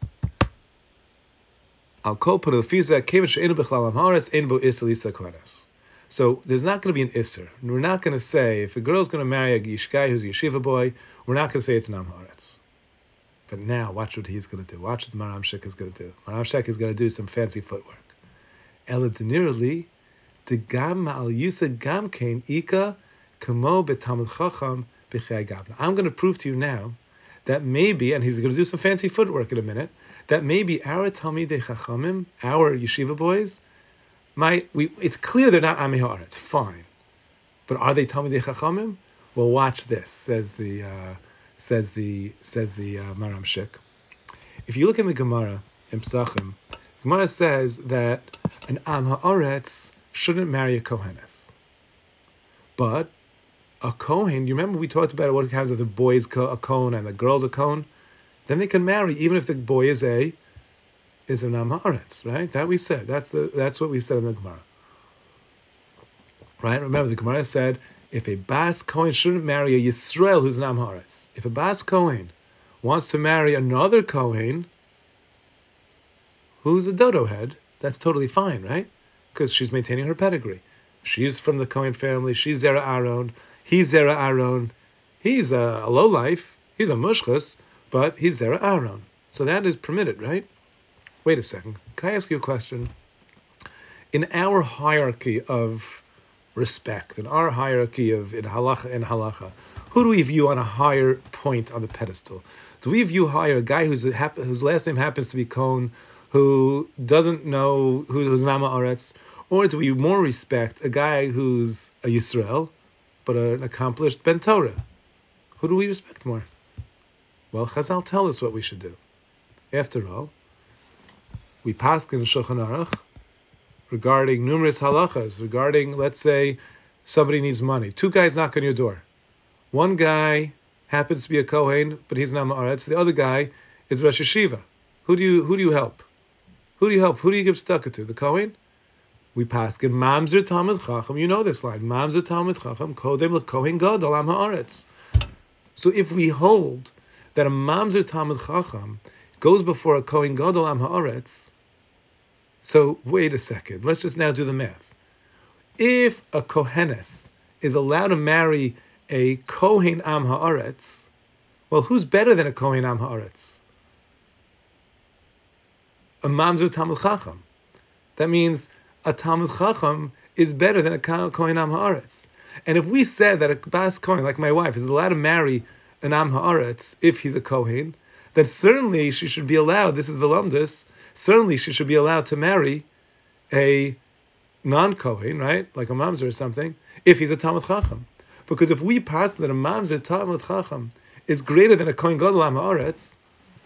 I'll call put a fiza kevin she'enu b'chlal am haaretz ein bo iser lisa kohanes. So there's not going to be an iser. We're not going to say if a girl's going to marry a gish guy who's a yeshiva boy, we're not going to say it's an am haaretz. But now, watch what he's going to do. Watch what Maram Shik is going to do. Maram Shik is going to do some fancy footwork. Ela denirali de gam al yusa gam kain ika kamo betamid chacham b'chei gavna. I'm going to prove to you now that maybe, and he's going to do some fancy footwork in a minute, that maybe our Talmidei Chachamim, our yeshiva boys, might we. It's clear they're not Amei Haaretz. Fine, but are they Talmidei Chachamim? Well, watch this. Says the uh, says the says the uh, Maram Shik. If you look in the Gemara in Pesachim, Gemara says that an Am Haaretz shouldn't marry a Kohenes, but a Kohen. You remember we talked about what happens if the boy's a Kohen and the girl's a Kohen. Then they can marry even if the boy is a is an Am Haaretz, right? That we said. That's the that's what we said in the Gemara. Right? Remember the Gemara said if a Bas Kohen shouldn't marry a Yisrael who's an Am Haaretz. If a Bas Kohen wants to marry another Kohen who's a dodo head, that's totally fine, right? Because she's maintaining her pedigree. She's from the Kohen family. She's Zera Aaron. He's Zera Aaron. He's a, a lowlife. He's a mushchus. But he's Zera Aaron. So that is permitted, right? Wait a second. Can I ask you a question? in our hierarchy of respect, in our hierarchy of in halacha and halacha, who do we view on a higher point on the pedestal? Do we view higher a guy who's a, whose last name happens to be Cohen, who doesn't know who, who's Nama Aretz, or do we more respect a guy who's a Yisrael, but an accomplished Ben Torah? Who do we respect more? Well, Chazal tell us what we should do. After all, we paskin in Shulchan Aruch regarding numerous halachas, regarding, let's say, somebody needs money. Two guys knock on your door. One guy happens to be a Kohen, but he's not Ma'aretz. The other guy is Rosh Hashiva. Who do you who do you help? Who do you help? Who do you give tzedakah to? The Kohen? We paskin Mamzer Talmid Chacham. You know this line. Mamzer Talmid Chacham Kodem LeKohen Gadol Am Haaretz. So if we hold that a Mamzer Talmid Chacham goes before a Kohen Gadol Am Haaretz, so wait a second. Let's just now do the math. If a Kohenes is allowed to marry a Kohen Am Haaretz, well, who's better than a Kohen Am Haaretz? A Mamzer Talmid Chacham. That means a Talmid Chacham is better than a Kohen Am Haaretz. And if we said that a Bas Kohen, like my wife, is allowed to marry an Am Haaretz if he's a Kohen, then certainly she should be allowed, this is the Lamdus, certainly she should be allowed to marry a non-Kohen, right, like a Mamzer or something, if he's a Talmid Chacham. Because if we pass that a Mamzer Talmid Chacham is greater than a Kohen Gadol Am Haaretz,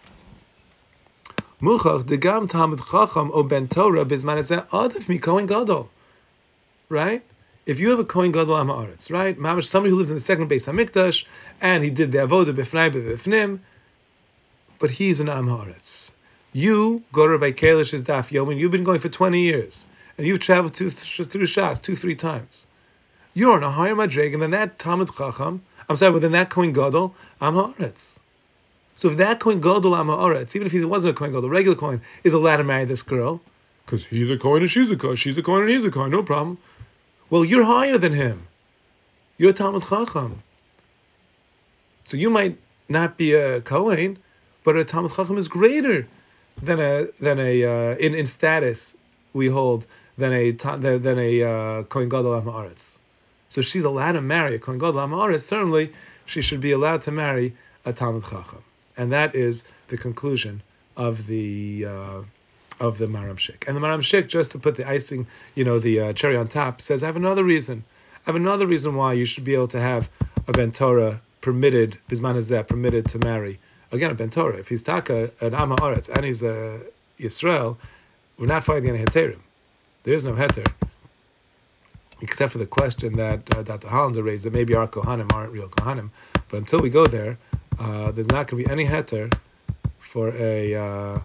Muchach degam Talmid Chacham o Ben Torah bizman ezeh adif mi Kohen Gadol, right? If you have a Kohen Gadol Am Haaretz, right, Mamash, somebody who lived in the second Beis Hamikdash and he did the avodah b'fnai b'vifnim, but he's an Am Haaretz. You go to Rabbi Kalish's Daf Yomi, you've been going for twenty years, and you've traveled to, through Shas two, three times. You're on a higher madrega than that Talmid Chacham. I'm sorry, within that Kohen Gadol Am Haaretz. So if that Kohen Gadol Am Haaretz, even if he wasn't a Kohen Gadol, a regular Kohen, is allowed to marry this girl, because he's a Kohen and she's a Kohen, she's a Kohen and he's a Kohen, no problem. Well, you're higher than him. You're a Talmid Chacham. So you might not be a Kohen, but a Talmid Chacham is greater than a than a uh, in in status we hold than a than, than a uh, Kohen Gadol Am Haaretz. So she's allowed to marry a Kohen Gadol Am Haaretz. Certainly, she should be allowed to marry a Talmid Chacham, and that is the conclusion of the uh, of the Maram Shik. And the Maram Shik, just to put the icing, you know, the uh, cherry on top, says, I have another reason. I have another reason why you should be able to have a Ben Torah permitted, Bizman Hazeh, permitted to marry. Again, a Ben Torah. If he's Taka, an Am Haaretz, and he's a Yisrael, we're not fighting any heterim. There is no heter, except for the question that uh, Doctor Hollander raised, that maybe our Kohanim aren't real Kohanim. But until we go there, uh, there's not going to be any heter for a uh,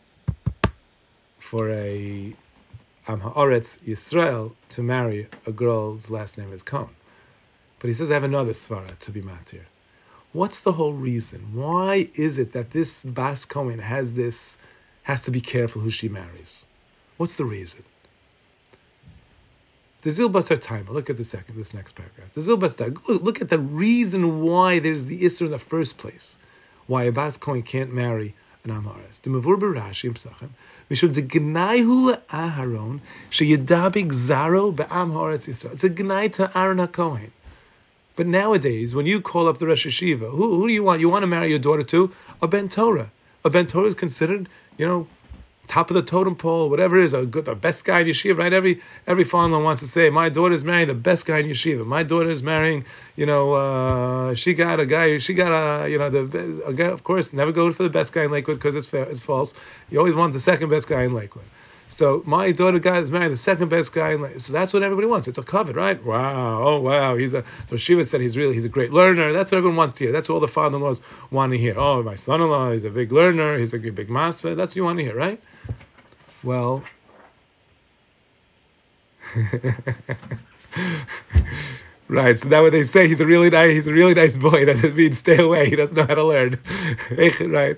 for a Am Haaretz Yisrael to marry a girl's last name is Cohen. But he says, I have another svara to be matir. What's the whole reason? Why is it that this Bas Cohen has this, has to be careful who she marries? What's the reason? The Zil Basar Taima, look at the second, this next paragraph. The Zil Basar, look at the reason why there's the Isser in the first place. Why a Bas Cohen can't marry an Am Haaretz. The Mavur Barashi Imsachem, Mishum de Gnai Aharon, Sheyadabig Zaro Be'am Haaretz Yisrael. It's a Gnai to Aaron HaKohen. But nowadays, when you call up the Rosh Hashiva, who, who do you want? You want to marry your daughter to? A Ben Torah. A Ben Torah is considered, you know, top of the totem pole, whatever it is, a good, the best guy in yeshiva, right? Every every father wants to say, my daughter's marrying the best guy in yeshiva. My daughter is marrying, you know, uh, she got a guy, she got a, you know, the a guy, of course, never go for the best guy in Lakewood because it's fair, it's false. You always want the second best guy in Lakewood. So my daughter guy is marrying the second best guy in Lakewood. So that's what everybody wants. It's a covet, right? Wow, oh wow, he's a, so Shiva said he's really, he's a great learner. That's what everyone wants to hear. That's what all the father-in-laws want to hear. Oh, my son-in-law, he's a big learner, he's a big masfeh. That's what you want to hear, right? Well, right. So now when they say he's a really nice, he's a really nice boy, that doesn't mean stay away. He doesn't know how to learn, right?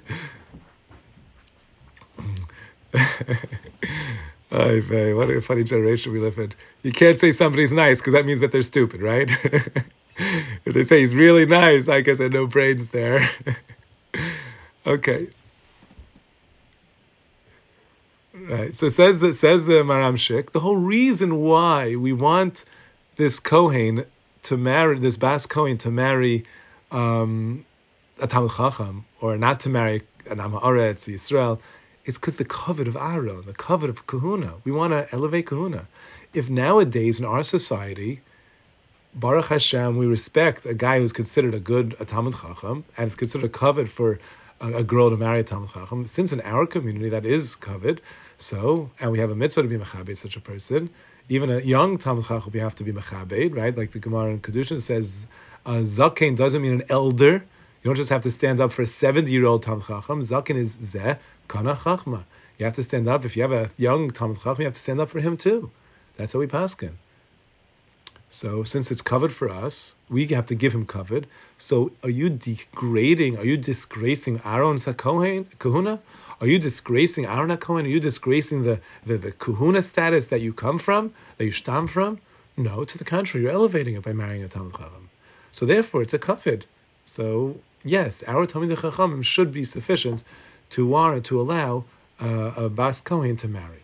Ay, what a funny generation we live in. You can't say somebody's nice because that means that they're stupid, right? If they say he's really nice, I guess I have no brains there. Okay. Right. So it says that says the Maram Shik. The whole reason why we want this Kohen to marry this Bas Kohen to marry um, a Talmid Chacham or not to marry an Am Haaretz Yisrael, it's because the covet of Aaron, the covet of Kahuna. We want to elevate Kahuna. If nowadays in our society, Baruch Hashem, we respect a guy who's considered a good a Talmid Chacham and it's considered a covet for a, a girl to marry a Talmid Chacham. Since in our community that is covet, so and we have a mitzvah to be mechabed such a person. Even a young Talmid Chacham, we have to be mechabed, right? Like the Gemara in Kedushin says, uh, Zaken doesn't mean an elder. You don't just have to stand up for a seventy-year-old Talmid Chacham. Zaken is zeh kana chachma. You have to stand up. If you have a young Talmid Chacham, you have to stand up for him too. That's how we paskin. So since it's covered for us, we have to give him covered. So are you degrading, are you disgracing Aaron's Kohen, Kahuna? Are you disgracing Aaron HaKohen? Are you disgracing the, the, the Kahuna status that you come from, that you stam from? No, to the contrary, you're elevating it by marrying a Talmid Chacham. So therefore, it's a covered. So yes, our Talmid Chachamim should be sufficient to warrant, to allow uh, a Bas Kohen to marry.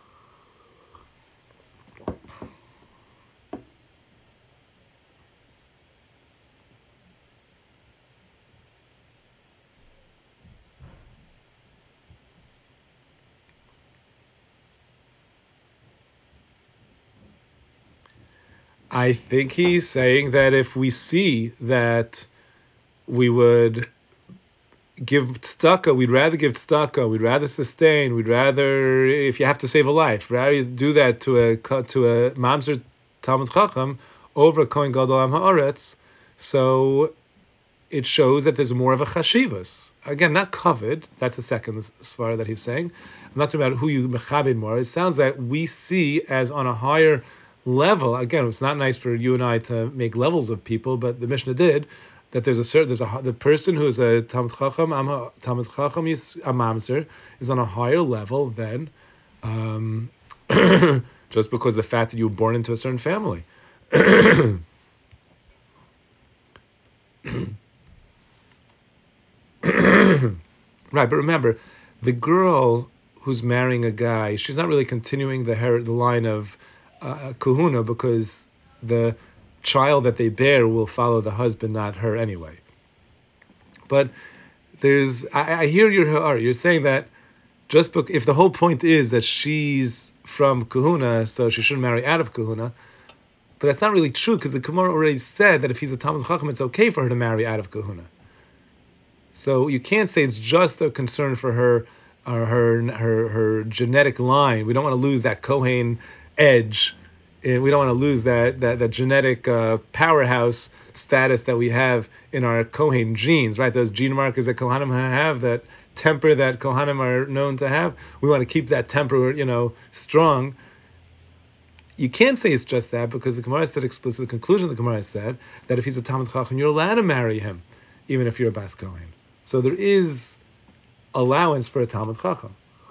I think he's saying that if we see that we would give tzedakah, we'd rather give tzedakah, we'd rather sustain, we'd rather, if you have to save a life, rather do that to a to a mamzer Talmid Chacham over a Kohen Gadol Am Haaretz. So it shows that there's more of a chashivas. Again, not covered. That's the second svara that he's saying. I'm not talking about who you mechabed more. It sounds that we see as on a higher level. Again, it's not nice for you and I to make levels of people, but the Mishnah did that. There's a certain there's a the person who is a Talmid Chacham, Talmid Chacham is a mamzer, is on a higher level than um, just because the fact that you were born into a certain family. Right, but remember, the girl who's marrying a guy, she's not really continuing the her, the line of uh, kahuna because the child that they bear will follow the husband, not her anyway. But there's, I, I hear your heart. You're saying that just bec- if the whole point is that she's from kahuna, so she shouldn't marry out of kahuna. But that's not really true because the Gemara already said that if he's a Talmid Chacham, it's okay for her to marry out of kahuna. So you can't say it's just a concern for her, or her her her genetic line. We don't want to lose that Kohen edge, and we don't want to lose that that that genetic uh, powerhouse status that we have in our Kohen genes, right? Those gene markers that Kohanim have, that temper that Kohanim are known to have. We want to keep that temper, you know, strong. You can't say it's just that because the Gemara said explicitly. The conclusion of the Gemara said that if he's a Talmid Chacham, you're allowed to marry him, even if you're a Bas Kohen. So there is allowance for a Talmid Chacham.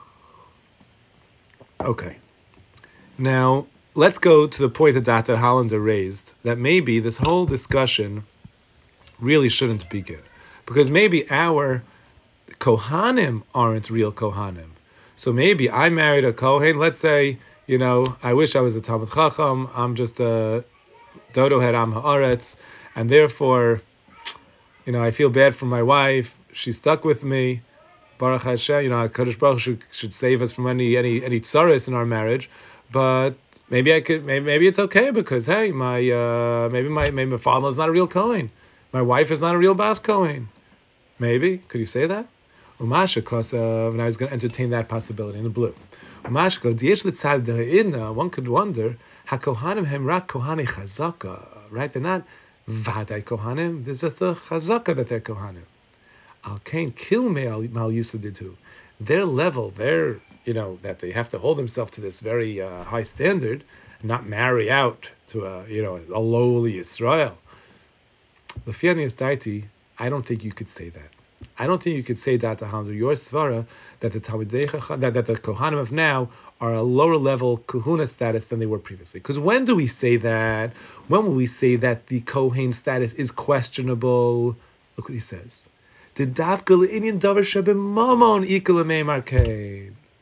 Okay. Now, let's go to the point that Doctor Hollander raised, that maybe this whole discussion really shouldn't begin. Because maybe our Kohanim aren't real Kohanim. So maybe I married a Kohen, let's say, you know, I wish I was a Talmid Chacham, I'm just a Dodo Head Am Haaretz, and therefore, you know, I feel bad for my wife. She stuck with me. Baruch Hashem, you know, HaKadosh Baruch should, should save us from any any any tsaris in our marriage. But maybe I could, maybe, maybe it's okay because hey, my uh, maybe my maybe my father is not a real Kohen. My wife is not a real Bas Kohen. Maybe could you say that? Umasha, because uh, when I was going to entertain that possibility in the blue. Umasha, one could wonder, HaKohanim hem rak kohani chazaka, right? They're not vaday Kohanim. There's just a chazaka that they're Kohanim. Al kain kill me mal yusadidu. Their level, their, you know, that they have to hold themselves to this very uh, high standard, and not marry out to a, you know, a lowly Israel. L'fiani daiti, I don't think you could say that. I don't think you could say that to Hamdu, your svara, that the Talmidei Chacham, that, that the Kohanim of now are a lower level Kahuna status than they were previously. Because when do we say that? When will we say that the Kohen status is questionable? Look what he says. The Davgal Indian Davar Shebim Mamon Ikala Meimar Kain.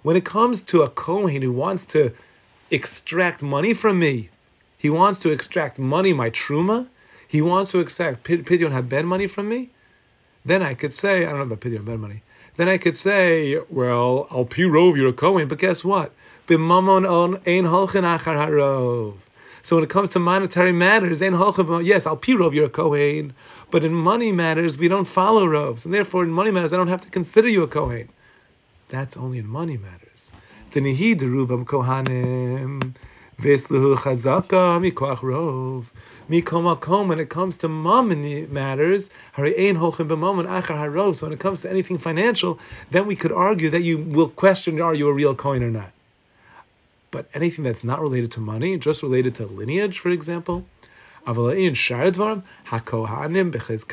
When it comes to a Kohen who wants to extract money from me, he wants to extract money, my truma, he wants to extract pidyon haben money from me, then I could say, I don't know about pidyon haben money, then I could say, well, al pi rov, you're a Kohen, but guess what? B'mamon on ein holchen achar harov. So when it comes to monetary matters, ein holchen, yes, al pi rov, you're a Kohen, but in money matters, we don't follow robes, and therefore in money matters, I don't have to consider you a Kohen. That's only in money matters. Denihi derubam kohanim, vesluhu chazaka mikoach rov. Mikomakom, when it comes to money matters, hari ein holchem b'mamon achar harov. So when it comes to anything financial, then we could argue that you will question, are you a real Kohen or not? But anything that's not related to money, just related to lineage, for example, avalayin sharadvarim hakohanim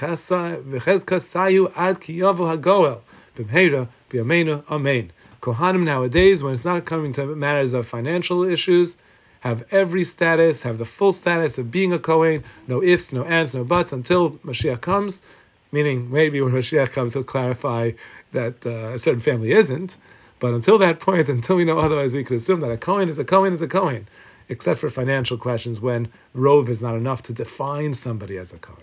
b'chezkasayu ad kiyavu hagoel b'mheira b'yameinu amen. Kohanim nowadays, when it's not coming to matters of financial issues, have every status, have the full status of being a Kohen, no ifs, no ands, no buts, until Mashiach comes, meaning maybe when Mashiach comes, he'll clarify that uh, a certain family isn't, but until that point, until we know otherwise, we could assume that a Kohen is a Kohen is a Kohen, except for financial questions when rov is not enough to define somebody as a Kohen.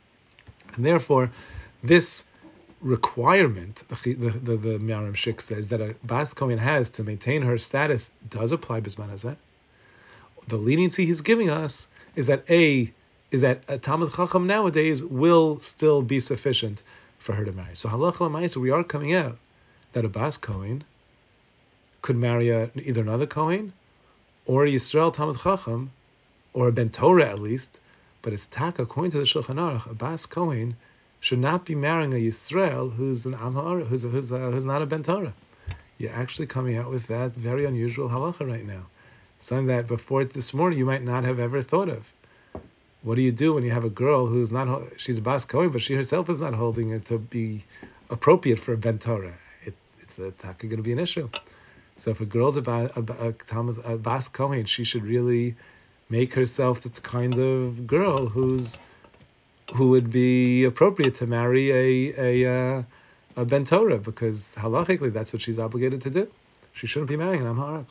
And therefore, this requirement, the the, the, the Miarim Shik says, that a Bas Kohen has to maintain her status does apply Bisman Hazeh. The leniency he's giving us is that a is that a Talmud Chacham nowadays will still be sufficient for her to marry. So halacha l'maisa, we are coming out that a Bas Kohen could marry a, either another Kohen or a Yisrael Talmud Chacham or a Ben Torah at least. But it's taka, according to the Shulchan Aruch, a Bas Kohen should not be marrying a Yisrael who's an Am Ha'aretz, who's who's, uh, who's not a Ben Torah. You're actually coming out with that very unusual halacha right now. Something that before this morning you might not have ever thought of. What do you do when you have a girl who's not, she's a Bas Kohen, but she herself is not holding it to be appropriate for a Ben Torah? It, it's a taka going to be an issue. So if a girl's a, a, a, a, a Bas Kohen, she should really make herself the kind of girl who's who would be appropriate to marry a a, uh, a Ben Torah, because halachically that's what she's obligated to do. She shouldn't be marrying an Am Ha'aretz.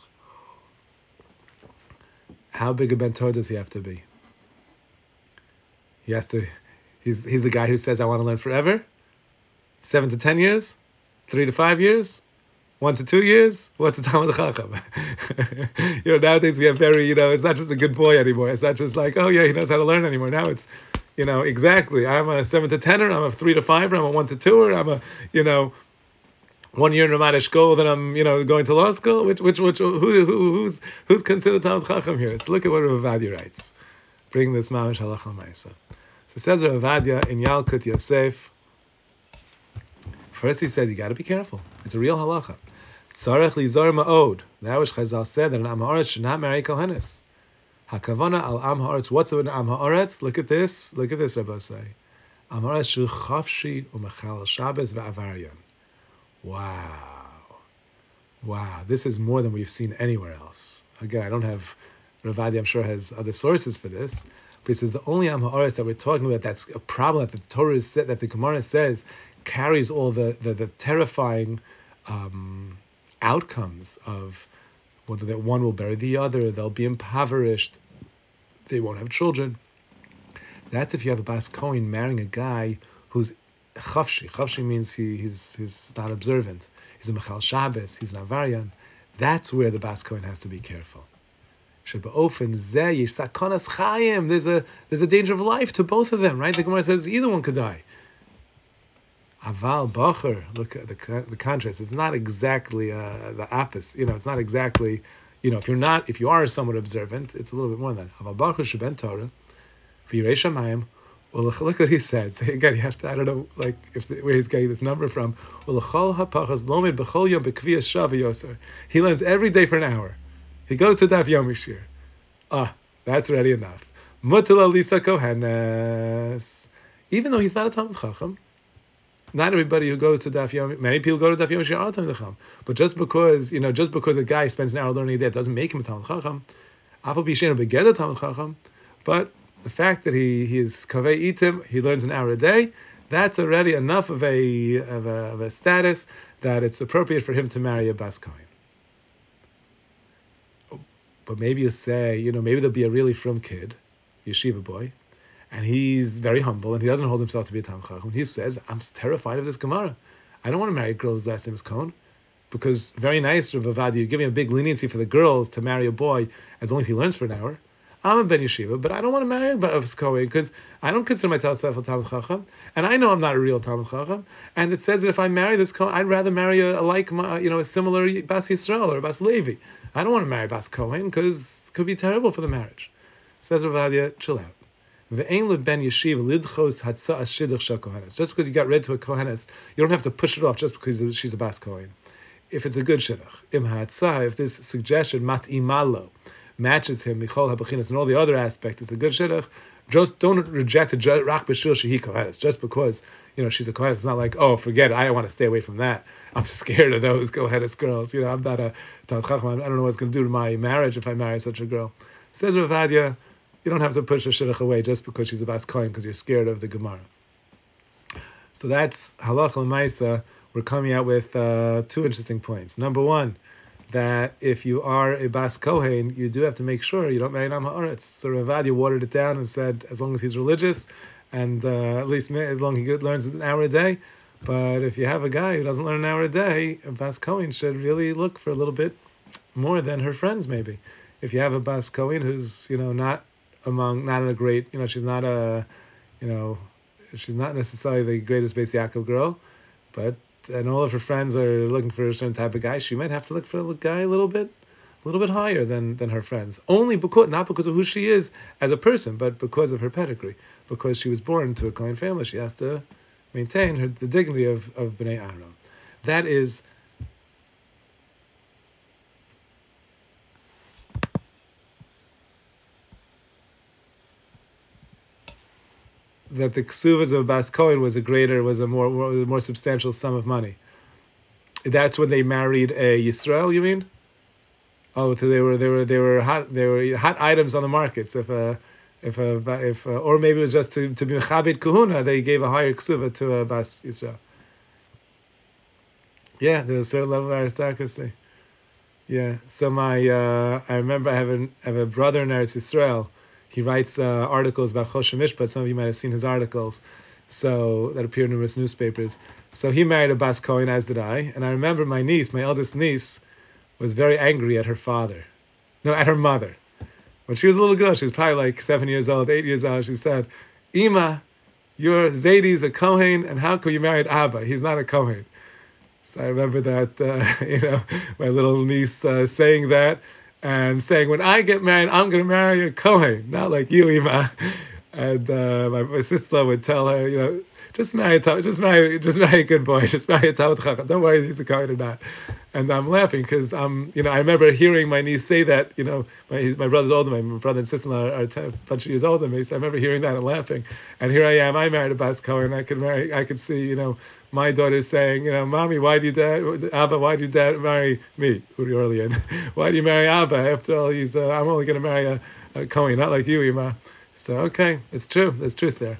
How big a Ben Torah does he have to be? He has to. He's he's the guy who says, "I want to learn forever." Seven to ten years, three to five years, one to two years. What's the Talmud Chacham? You know, nowadays we have very, you know, it's not just a good boy anymore. It's not just like, oh yeah, he knows how to learn anymore. Now it's, you know, exactly. I'm a seven to tener. I'm a three to fiver. I'm a one to twoer. I'm a, you know, one year in Ramat Eshkol, then I'm, you know, going to law school. Which, which, which, who, who who's, who's considered Talmud Chacham here? So look at what Rav Ovadia writes. Bring this mamash halacha l'maisa. So says Rav Ovadia in Yalkut Yosef. First he says you got to be careful. It's a real halacha. Tzarech lizar ma'od. That which Chazal said that an Am Ha'aretz should not marry Kohenes. Hakavana al Am Ha'aretz. What's an Am Ha'aretz? Look at this. Look at this, Rabbi say. Am Ha'aretz shu chafshi u'mechal Shabbos ve'avaryan. Wow. Wow. This is more than we've seen anywhere else. Again, I don't have, Rav Ovadia I'm sure has other sources for this, but he says the only Am Ha'aretz that we're talking about that's a problem that the Torah is, that the Gemara says carries all the, the, the terrifying um, outcomes of whether that one will bury the other, they'll be impoverished, they won't have children. That's if you have a Bas Kohen marrying a guy who's Chavshi. Chavshi means he, he's he's not observant. He's a Mechal Shabbos. He's an Avaryan. That's where the Bas Kohen has to be careful. There's a there's a danger of life to both of them, right? The Gemara says either one could die. Aval Bacher. Look at the the contrast. It's not exactly uh, the opposite. You know, it's not exactly. You know, if you're not, if you are somewhat observant, it's a little bit more than that. Aval Bacher sheben Torah for Yirei Shamayim. Well, look what he said. So again, you have to, I don't know, like, if the, where he's getting this number from. He learns every day for an hour. He goes to Daf Yomi Shir. Ah, that's already enough. Mutal Lisa Kohenes. Even though he's not a Talmud Chacham, not everybody who goes to Daf Yomi, many people go to Daf Yomi Shir are Talmud Chacham. But just because, you know, just because a guy spends an hour learning a day, it doesn't make him a Talmud Chacham. Afal B'Shein Beged a Talmud Chacham, but the fact that he, he is kavei itim, he learns an hour a day, that's already enough of a, of a of a status that it's appropriate for him to marry a Bas Kohen. But maybe you say, you know, maybe there'll be a really frum kid, yeshiva boy, and he's very humble and he doesn't hold himself to be a Talmid Chacham. He says, I'm terrified of this Gemara. I don't want to marry a girl whose last name is Cohen, because very nice, Rav Ovadia, you're giving a big leniency for the girls to marry a boy as long as he learns for an hour. I'm a Ben Yeshiva, but I don't want to marry a Kohen because I don't consider myself a Talmid Chacham, and I know I'm not a real Talmid Chacham. And it says that if I marry this Kohen, I'd rather marry a, a like, you know, a similar Bas Yisrael or a Bas Levi. I don't want to marry Bas Kohen because it could be terrible for the marriage. Says Rav Ovadia, chill out. Ve'ein leben yeshiva lidchos hatzah as shidduch shel kohenes. Just because you got rid to a kohenes, you don't have to push it off just because she's a Bas Kohen. If it's a good shidduch, im hatzah, if this suggestion mat imalo matches him, michol habachinas, and all the other aspects, it's a good shidduch. Just don't reject the rach b'shul shehi kohenes just because you know she's a kohenes. It's not like, oh, forget it, I want to stay away from that. I'm scared of those kohenes girls. You know, I'm not a Talmid Chacham. I don't know what's going to do to my marriage if I marry such a girl. Says Rav Ovadia, you don't have to push a shidduch away just because she's a Bas Kohen because you're scared of the Gemara. So that's halacha l'maisa. We're coming out with uh, two interesting points. Number one, that if you are a Bas Kohen, you do have to make sure you don't marry Nam Ha'aretz. So Rav Ovadia watered it down and said, as long as he's religious, and uh, at least as long as he learns an hour a day. But if you have a guy who doesn't learn an hour a day, a Bas Kohen should really look for a little bit more than her friends, maybe. If you have a Bas Kohen who's, you know, not among, not in a great, you know, she's not a, you know, she's not necessarily the greatest Beis Yaakov girl, but, and all of her friends are looking for a certain type of guy, she might have to look for a guy a little bit, a little bit higher than, than her friends. Only because, not because of who she is as a person, but because of her pedigree. Because she was born to a Kohen family, she has to maintain her, the dignity of, of Bnei Aaron. That is that the ksuvas of Bas Kohen was a greater, was a more, was a more substantial sum of money. That's when they married a Yisrael, you mean? Oh, so they were they were they were hot they were hot items on the markets. If a if a if a, or maybe it was just to to be mechabit kahuna, they gave a higher ksuva to a Bas Yisrael. Yeah, there's a certain level of aristocracy. Yeah. So my uh, I remember I have a I have a brother in Eretz Yisrael. He writes uh, articles about Choshen Mishpat. Some of you might have seen his articles, so that appear in numerous newspapers. So he married a Bas Kohen, as did I. And I remember my niece, my eldest niece, was very angry at her father. No, at her mother. When she was a little girl, she was probably like seven years old, eight years old, she said, Ima, your Zaydi's a Kohen, and how come you married Abba? He's not a Kohen. So I remember that, uh, you know, my little niece uh, saying that, and saying, when I get married, I'm going to marry a Kohen, not like you, Ima. And uh, my, my sister would tell her, you know, just marry, just marry, just marry a good boy. Just marry a Talmid Chacham. Don't worry if he's a Kohen or not. And I'm laughing because I'm, you know, I remember hearing my niece say that. You know, my my brother's older. My brother and sister are, are ten, a bunch of years older than me. So I remember hearing that and laughing. And here I am. I married a Bas Kohen. I could marry. I could see, you know, my daughter saying, you know, Mommy, why do you dad, Abba, why do you dad marry me, Uri Orlean? Why do you marry Abba? After all, he's, uh, I'm only going to marry a, a Kohen, not like you, Ima. So okay, it's true. There's truth there.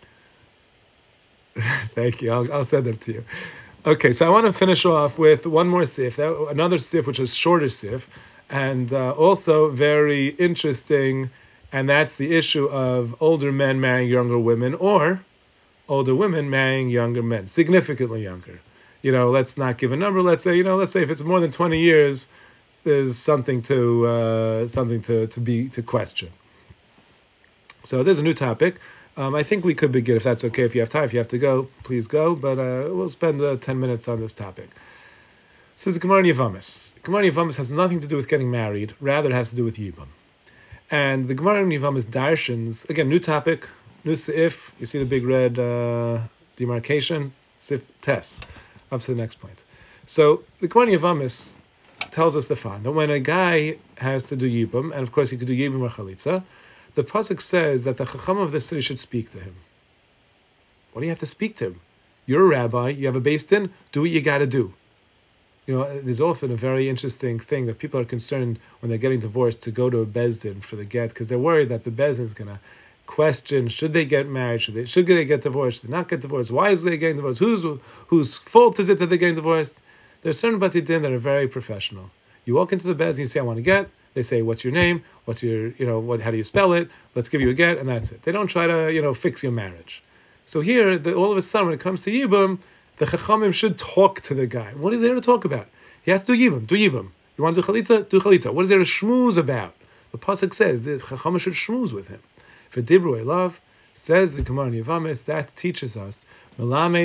Thank you. I'll, I'll send them to you. Okay, so I want to finish off with one more sif, that, another sif which is shorter sif, and uh, also very interesting, and that's the issue of older men marrying younger women, or older women marrying younger men, significantly younger. You know, let's not give a number. Let's say, you know, let's say if it's more than twenty years, there's something to uh, something to to be to question. So there's a new topic. Um, I think we could begin, if that's okay. If you have time, if you have to go, please go. But uh, we'll spend uh, ten minutes on this topic. So the Gemara in Yevamos. Gemara in Yevamos has nothing to do with getting married. Rather, it has to do with Yibam. And the Gemara in Yevamos darshans, again, new topic, new seif. You see the big red uh, demarcation? Seif tes. Up to the next point. So the Gemara in Yevamos tells us the following, that when a guy has to do Yibam, and of course he could do Yibam or Chalitza, the pasuk says that the Chacham of the city should speak to him. What do you have to speak to him? You're a rabbi, you have a beis din, do what you got to do. You know, there's often a very interesting thing that people are concerned when they're getting divorced to go to a beis din for the get, because they're worried that the beis din is going to question, should they get married, should they, should they get divorced, should they not get divorced, why is they getting divorced, whose, whose fault is it that they're getting divorced? There's certain bati din that are very professional. You walk into the beis din, you say, I want to get, They say, "What's your name? What's your, you know, what? How do you spell it? Let's give you a get," and that's it. They don't try to, you know, fix your marriage. So here, the, all of a sudden, when it comes to Yibum, the Chachamim should talk to the guy. What is there to talk about? He has to do Yibum. Do Yibum. You want to do Chalitza? Do Chalitza. What is there to schmooze about? The pasuk says the Chachamim should schmooze with him. For Dibru love, says the Gemara in Yavamis, that teaches us we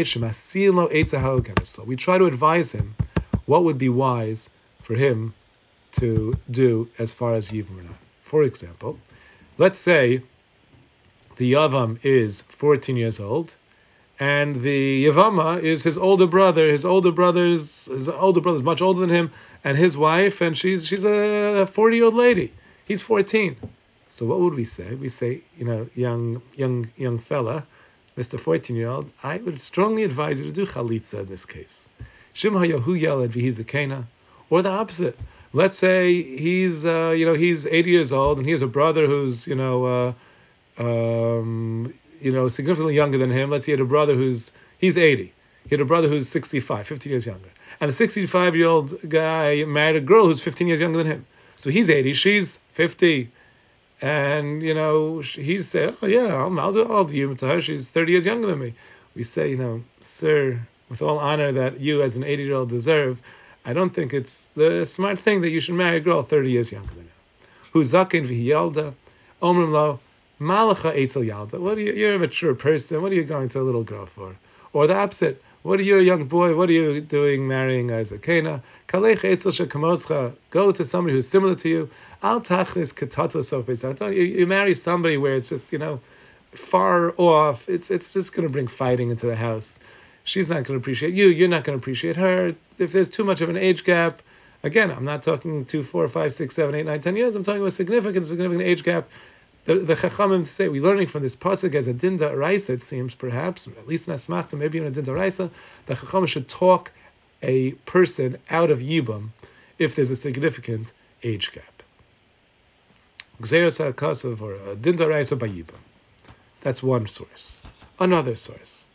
try to advise him what would be wise for him to do as far as Yibum or not. For example, let's say the Yavam is fourteen years old, and the Yavama is his older brother. His older brother's his older brother's much older than him, and his wife, and she's she's a forty-year-old lady. He's fourteen. So what would we say? We say, you know, young young young fella, Mister fourteen-year-old, I would strongly advise you to do chalitza in this case. Shimha Yahu Yelad V'Hizakena, or the opposite. Let's say he's uh, you know he's eighty years old and he has a brother who's you know uh, um, you know significantly younger than him. Let's say he had a brother who's he's eighty. He had a brother who's sixty-five, fifteen years younger, and the sixty-five-year-old guy married a girl who's fifteen years younger than him. So he's eighty, she's fifty. And, you know, he's saying, oh, yeah, I'll, I'll, do, I'll do Yibum to her. She's thirty years younger than me. We say, you know, sir, with all honor that you as an eighty-year-old deserve, I don't think it's the smart thing that you should marry a girl thirty years younger than you. Who's zaken v'hiyalda, omrim lo, malacha eitzel yalda. What are you, you're a mature person. What are you going to a little girl for? Or the opposite. What are you, a young boy? What are you doing marrying a zakena? Kalech eitzel shekamoscha. Go to somebody who's similar to you. Al tachlis ketatla sof. You you marry somebody where it's just, you know, far off. It's it's just going to bring fighting into the house. She's not going to appreciate you. You're not going to appreciate her. If there's too much of an age gap, again, I'm not talking two, four, five, six, seven, eight, nine, ten years. I'm talking about significant, significant age gap. The, the Chachamim say, we're learning from this pasuk as a dinda raisa, it seems, perhaps, at least in Asmachta, maybe in a dinda raisa, the Chachamim should talk a person out of Yibum if there's a significant age gap. Gzeros HaKasav or a dinda raisa by Yibum. That's one source. Another source.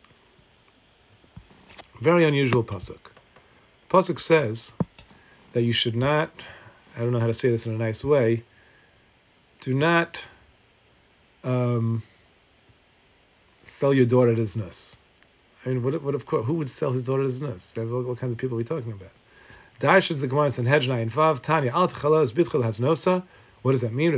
Very unusual pasuk. Pasuk says that you should not, I don't know how to say this in a nice way, do not um, sell your daughter to znus. I mean, what, what of course, who would sell his daughter to znus? What, what kind of people are we talking about? Dash is the Gemara in Hedjna in Vav, Tanya, Al Tchalos Bitchel Hasnosa. What does that mean?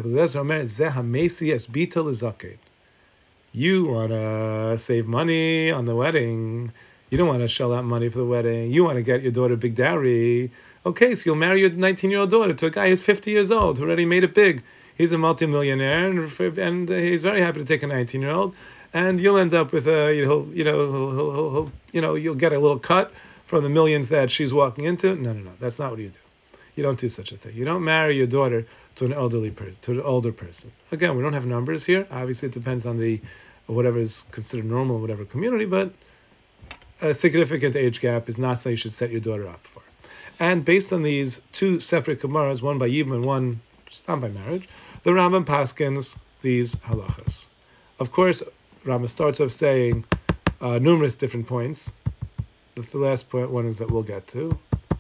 You want to save money on the wedding. You don't want to shell out money for the wedding. You want to get your daughter a big dowry. Okay, so you'll marry your nineteen-year-old daughter to a guy who's fifty years old, who already made it big. He's a multimillionaire, and, and he's very happy to take a nineteen-year-old. And you'll end up with a, you know, you know, he'll, he'll, he'll, he'll, you know, you'll get a little cut from the millions that she's walking into. No, no, no, that's not what you do. You don't do such a thing. You don't marry your daughter to an elderly person, to an older person. Again, we don't have numbers here. Obviously, it depends on the whatever is considered normal in whatever community, but a significant age gap is not something you should set your daughter up for. And based on these two separate Gemaras, one by Yibum and one just not by marriage, the Rambam paskins these halachas. Of course, Rambam starts off saying uh, numerous different points. The, the last point, one is that we'll get to.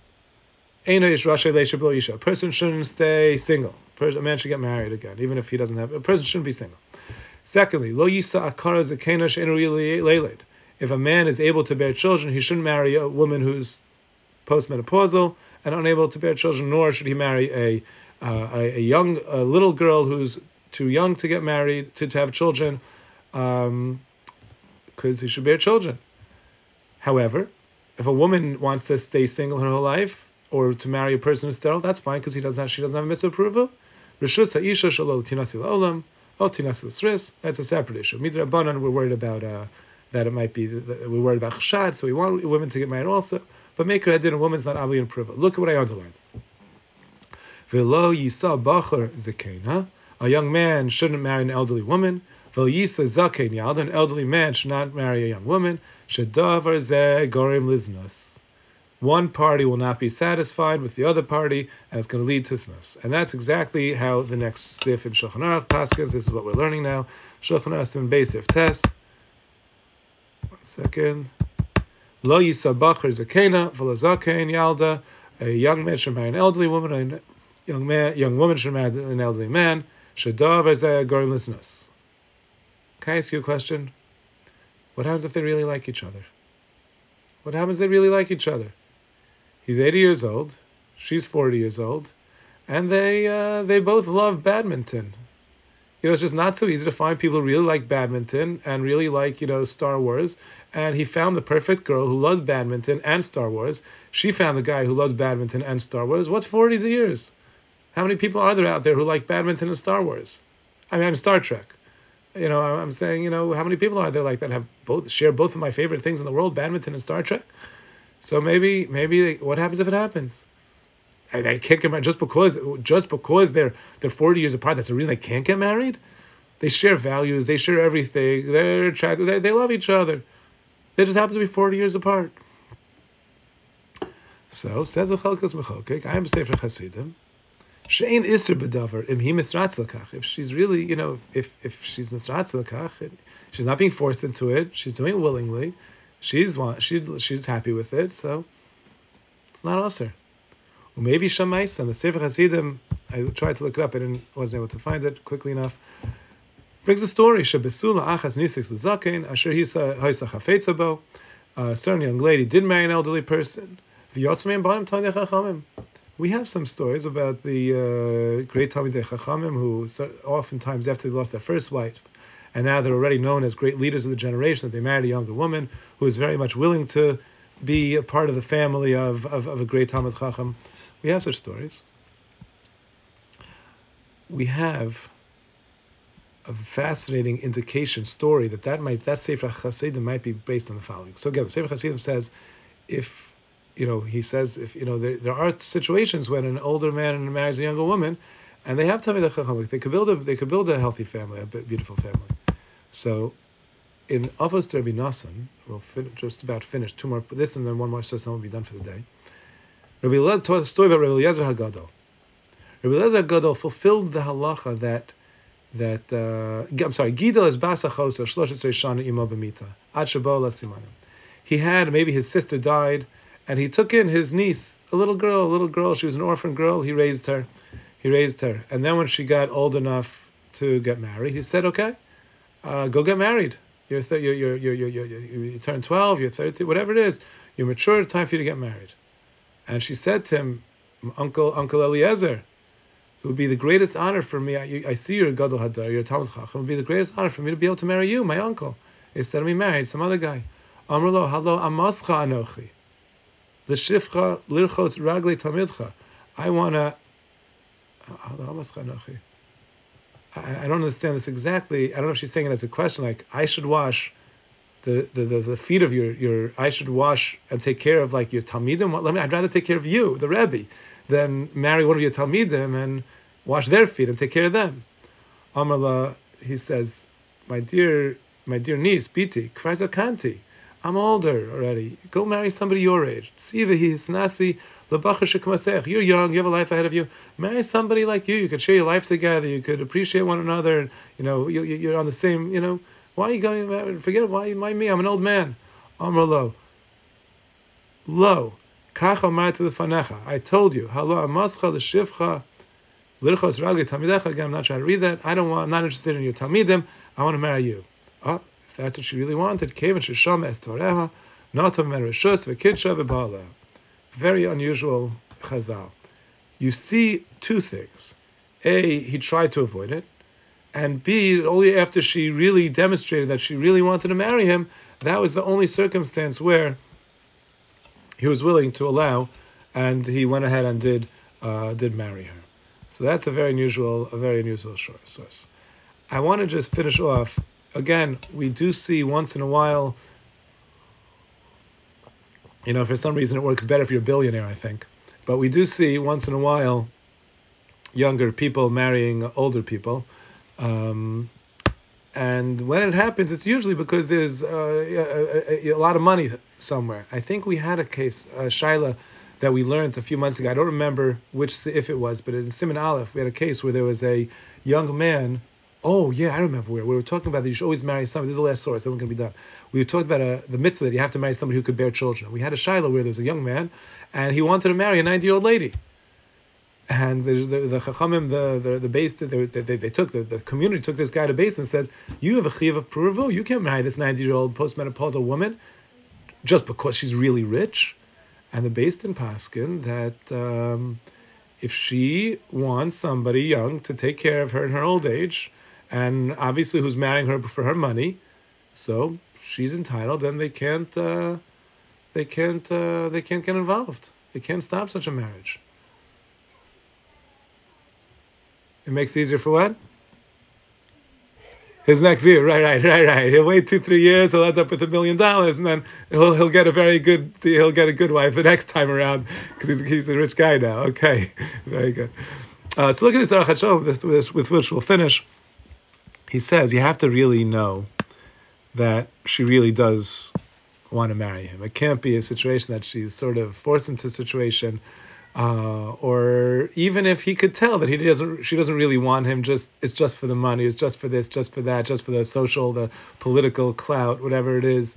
A person shouldn't stay single. A man should get married again, even if he doesn't have. A person shouldn't be single. Secondly, lo yisa akara zakena she'enu leiled. If a man is able to bear children, he shouldn't marry a woman who's postmenopausal and unable to bear children, nor should he marry a uh, a, a young a little girl who's too young to get married, to, to have children, because um, he should bear children. However, if a woman wants to stay single her whole life, or to marry a person who's sterile, that's fine, because he doesn't have, she doesn't have a mitzvah approval. Rishus ha'isha shelo tinasi la'olam, o tinasi l'sris, that's a separate issue. Midrabanan, we're worried about uh, that it might be, that we're worried about chshad, so we want women to get married also, but make her head a woman's not obligated to approval. Look at what I underlined. V'lo yisa bachar zekena, a young man shouldn't marry an elderly woman. V'lo yisa zaken yalda, an elderly man should not marry a young woman. Shedavar zeh gorim liznus. One party will not be satisfied with the other party, and it's going to lead to znus. And that's exactly how the next sif in Shulchan Aruch paskins. This is what we're learning now. Shulchan Aruch in Beisif Tes. One second. Lo yisa bachar zakena v'lo zaken yalda. A young man should marry an elderly woman. young man, young woman should marry an elderly man. Shadav as a gorim listeners. Can I ask you a question? What happens if they really like each other? What happens if they really like each other? He's eighty years old, she's forty years old, and they uh, they both love badminton. You know, it's just not so easy to find people who really like badminton and really like, you know, Star Wars. And he found the perfect girl who loves badminton and Star Wars. She found the guy who loves badminton and Star Wars. What's forty years? How many people are there out there who like badminton and Star Wars? I mean, I'm Star Trek. You know, I'm saying, you know, how many people are there like that have both share both of my favorite things in the world, badminton and Star Trek? So maybe, maybe they, what happens if it happens? I, they can't get married just because just because they're they're forty years apart. That's the reason they can't get married. They share values. They share everything. They're attracted. They, they love each other. They just happen to be forty years apart. So says the Chalkas Mechokek. I am Sefer Chasidim. Shein iser bedavar im hi misratz lekach. If she's really, you know, if if she's misratz lekach, she's not being forced into it. She's doing it willingly. She's she she's happy with it. So it's not aser. Maybe Shamaisa, the Sefer Hasidim, I tried to look it up, I didn't, wasn't able to find it quickly enough. Brings a story, Shabesula achas nisix lezaken, asher hisa haisa chafetza bo. A certain young lady did marry an elderly person. V'yotzmeim banim talmidei chachamim. We have some stories about the uh, great talmidei chachamim who oftentimes after they lost their first wife, and now they're already known as great leaders of the generation, that they married a younger woman who is very much willing to be a part of the family of, of, of a great Talmid Chacham. We have such stories. We have a fascinating indication story that that might that Sefer Hasidim might be based on the following. So again, the Sefer Hasidim says, if you know, he says if you know there, there are situations when an older man marries a younger woman, and they have Talmid Chacham, they could build a they could build a healthy family, a beautiful family. So in Avos Rabbi Nassan, we'll fin- just about finish two more this and then one more, so some will be done for the day. Rabbi Eliezer told a story about Rabbi Eliezer Hagadol. Rabbi Eliezer Hagadol fulfilled the halacha that that uh, I'm sorry, Gidel is basachosa shloshet shana imo b'mita ad shabo lasimanim. He had maybe his sister died, and he took in his niece, a little girl, a little girl. She was an orphan girl. He raised her, he raised her, and then when she got old enough to get married, he said, "Okay, uh, go get married. You're th- you're, you're, you're, you're, you're, you you turn twelve, you're thirty, whatever it is. You're mature. Time for you to get married." And she said to him, Uncle Uncle Eliezer, it would be the greatest honor for me. I, I see you're a Gadol Hadar, you're a Talmid Chacham. It would be the greatest honor for me to be able to marry you, my uncle, instead of me married some other guy. Amrlo, halo amascha anochi, l'shifcha lirchotz ragli tamidcha. I wanna. Halo amascha anochi. I, I don't understand this exactly. I don't know if she's saying it as a question, like I should wash the, the, the, the feet of your, your I should wash and take care of like your talmidim. Let me. I'd rather take care of you, the Rebbe, than marry one of your talmidim and wash their feet and take care of them. Amala, he says, my dear, my dear niece, Biti, Kvarza Kanti, I'm older already. Go marry somebody your age. You're young, you have a life ahead of you. Marry somebody like you. You could share your life together. You could appreciate one another. You know, you, you're on the same, you know. Why are you going, forget it, why, why me? I'm an old man. Amr lo. Lo. Kach amar to the fanecha. I told you. Halo amascha l'shivcha l'irchos ragli talmidecha. Again, I'm not trying to read that. I don't want, I'm not interested in your talmidim. I want to marry you. Oh, if that's what she really wanted. Kevin shesham es toreha. Notam men reshus v'kidsha v'bala. Very unusual chazal. You see two things. A, he tried to avoid it. And B, only after she really demonstrated that she really wanted to marry him, that was the only circumstance where he was willing to allow, and he went ahead and did uh, did marry her. So that's a very unusual, a very unusual source. I want to just finish off. Again, we do see once in a while, you know, for some reason it works better if you're a billionaire, I think. But we do see once in a while younger people marrying older people. Um, and when it happens, it's usually because there's uh, a, a, a lot of money somewhere. I think we had a case, uh, Shaila, that we learned a few months ago. I don't remember which, if it was, but in Siman Aleph, we had a case where there was a young man. Oh, yeah, I remember where. We were talking about that you should always marry somebody. This is the last source. That one's going to be done. We were talking about a, the mitzvah that you have to marry somebody who could bear children. We had a Shaila where there was a young man, and he wanted to marry a ninety-year-old lady. And the the, the Chachamim, the the the base, they, they, they took the, the community took this guy to base and says, you have a chiyuv of pruvu. You can't marry this ninety year old postmenopausal woman just because she's really rich. And the based in Paskin that um, if she wants somebody young to take care of her in her old age, and obviously who's marrying her for her money, so she's entitled, then they can't uh, they can't uh, they can't get involved. They can't stop such a marriage. It makes it easier for what? His next year, right, right, right, right. He'll wait two, three years. He'll end up with a million dollars, and then he'll he'll get a very good he'll get a good wife the next time around because he's he's a rich guy now. Okay, very good. Uh, so look at this Aruch HaSholem with, with, with which we'll finish. He says you have to really know that she really does want to marry him. It can't be a situation that she's sort of forced into a situation. Uh, or even if he could tell that he doesn't, she doesn't really want him. Just it's just for the money. It's just for this, just for that, just for the social, the political clout, whatever it is.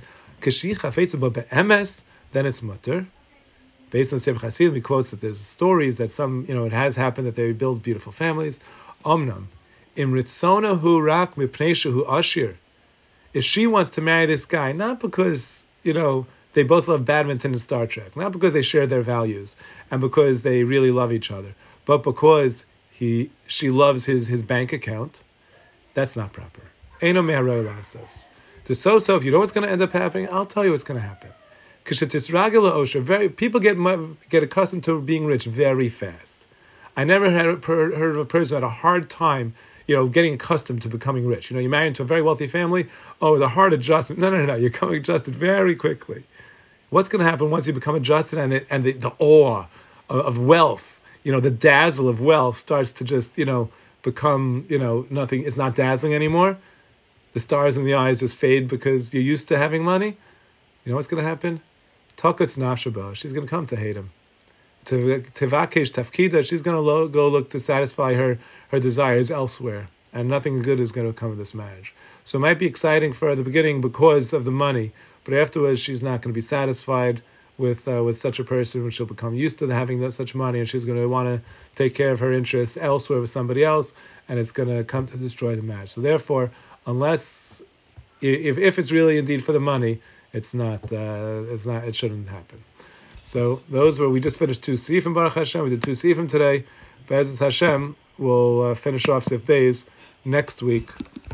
Then it's mutter. Based on Sefer Hasidim, he quotes that there's stories that some, you know, it has happened that they build beautiful families. Omnam, im ritzona hu rak mipnei shehu ashir. If she wants to marry this guy, not because, you know, they both love badminton and Star Trek, not because they share their values and because they really love each other, but because he she loves his, his bank account, that's not proper. Eino me'aroy la'asas. To so so, if you know what's going to end up happening, I'll tell you what's going to happen. Very people get get accustomed to being rich very fast. I never had heard of a person who had a hard time, you know, getting accustomed to becoming rich. You know, you marry into a very wealthy family. Oh, it's a hard adjustment. No, no, no, no. You're coming adjusted very quickly. What's going to happen once you become adjusted and it, and the, the awe of, of wealth, you know, the dazzle of wealth starts to just, you know, become, you know, nothing. It's not dazzling anymore. The stars in the eyes just fade because you're used to having money. You know what's going to happen? Takat's nafshaba. She's going to come to hate him. Tevakesh tafkida. She's going to lo- go look to satisfy her her desires elsewhere, and nothing good is going to come of this marriage. So it might be exciting for the beginning because of the money, but afterwards she's not going to be satisfied with uh, with such a person, when she'll become used to having that, such money, and she's going to want to take care of her interests elsewhere with somebody else, and it's going to come to destroy the marriage. So therefore, unless if if it's really indeed for the money, it's not uh, it's not it shouldn't happen. So those were we just finished two Sifim Baruch Hashem. We did two Sifim today. Be'ezus Hashem, we'll uh, finish off Sif Beis next week.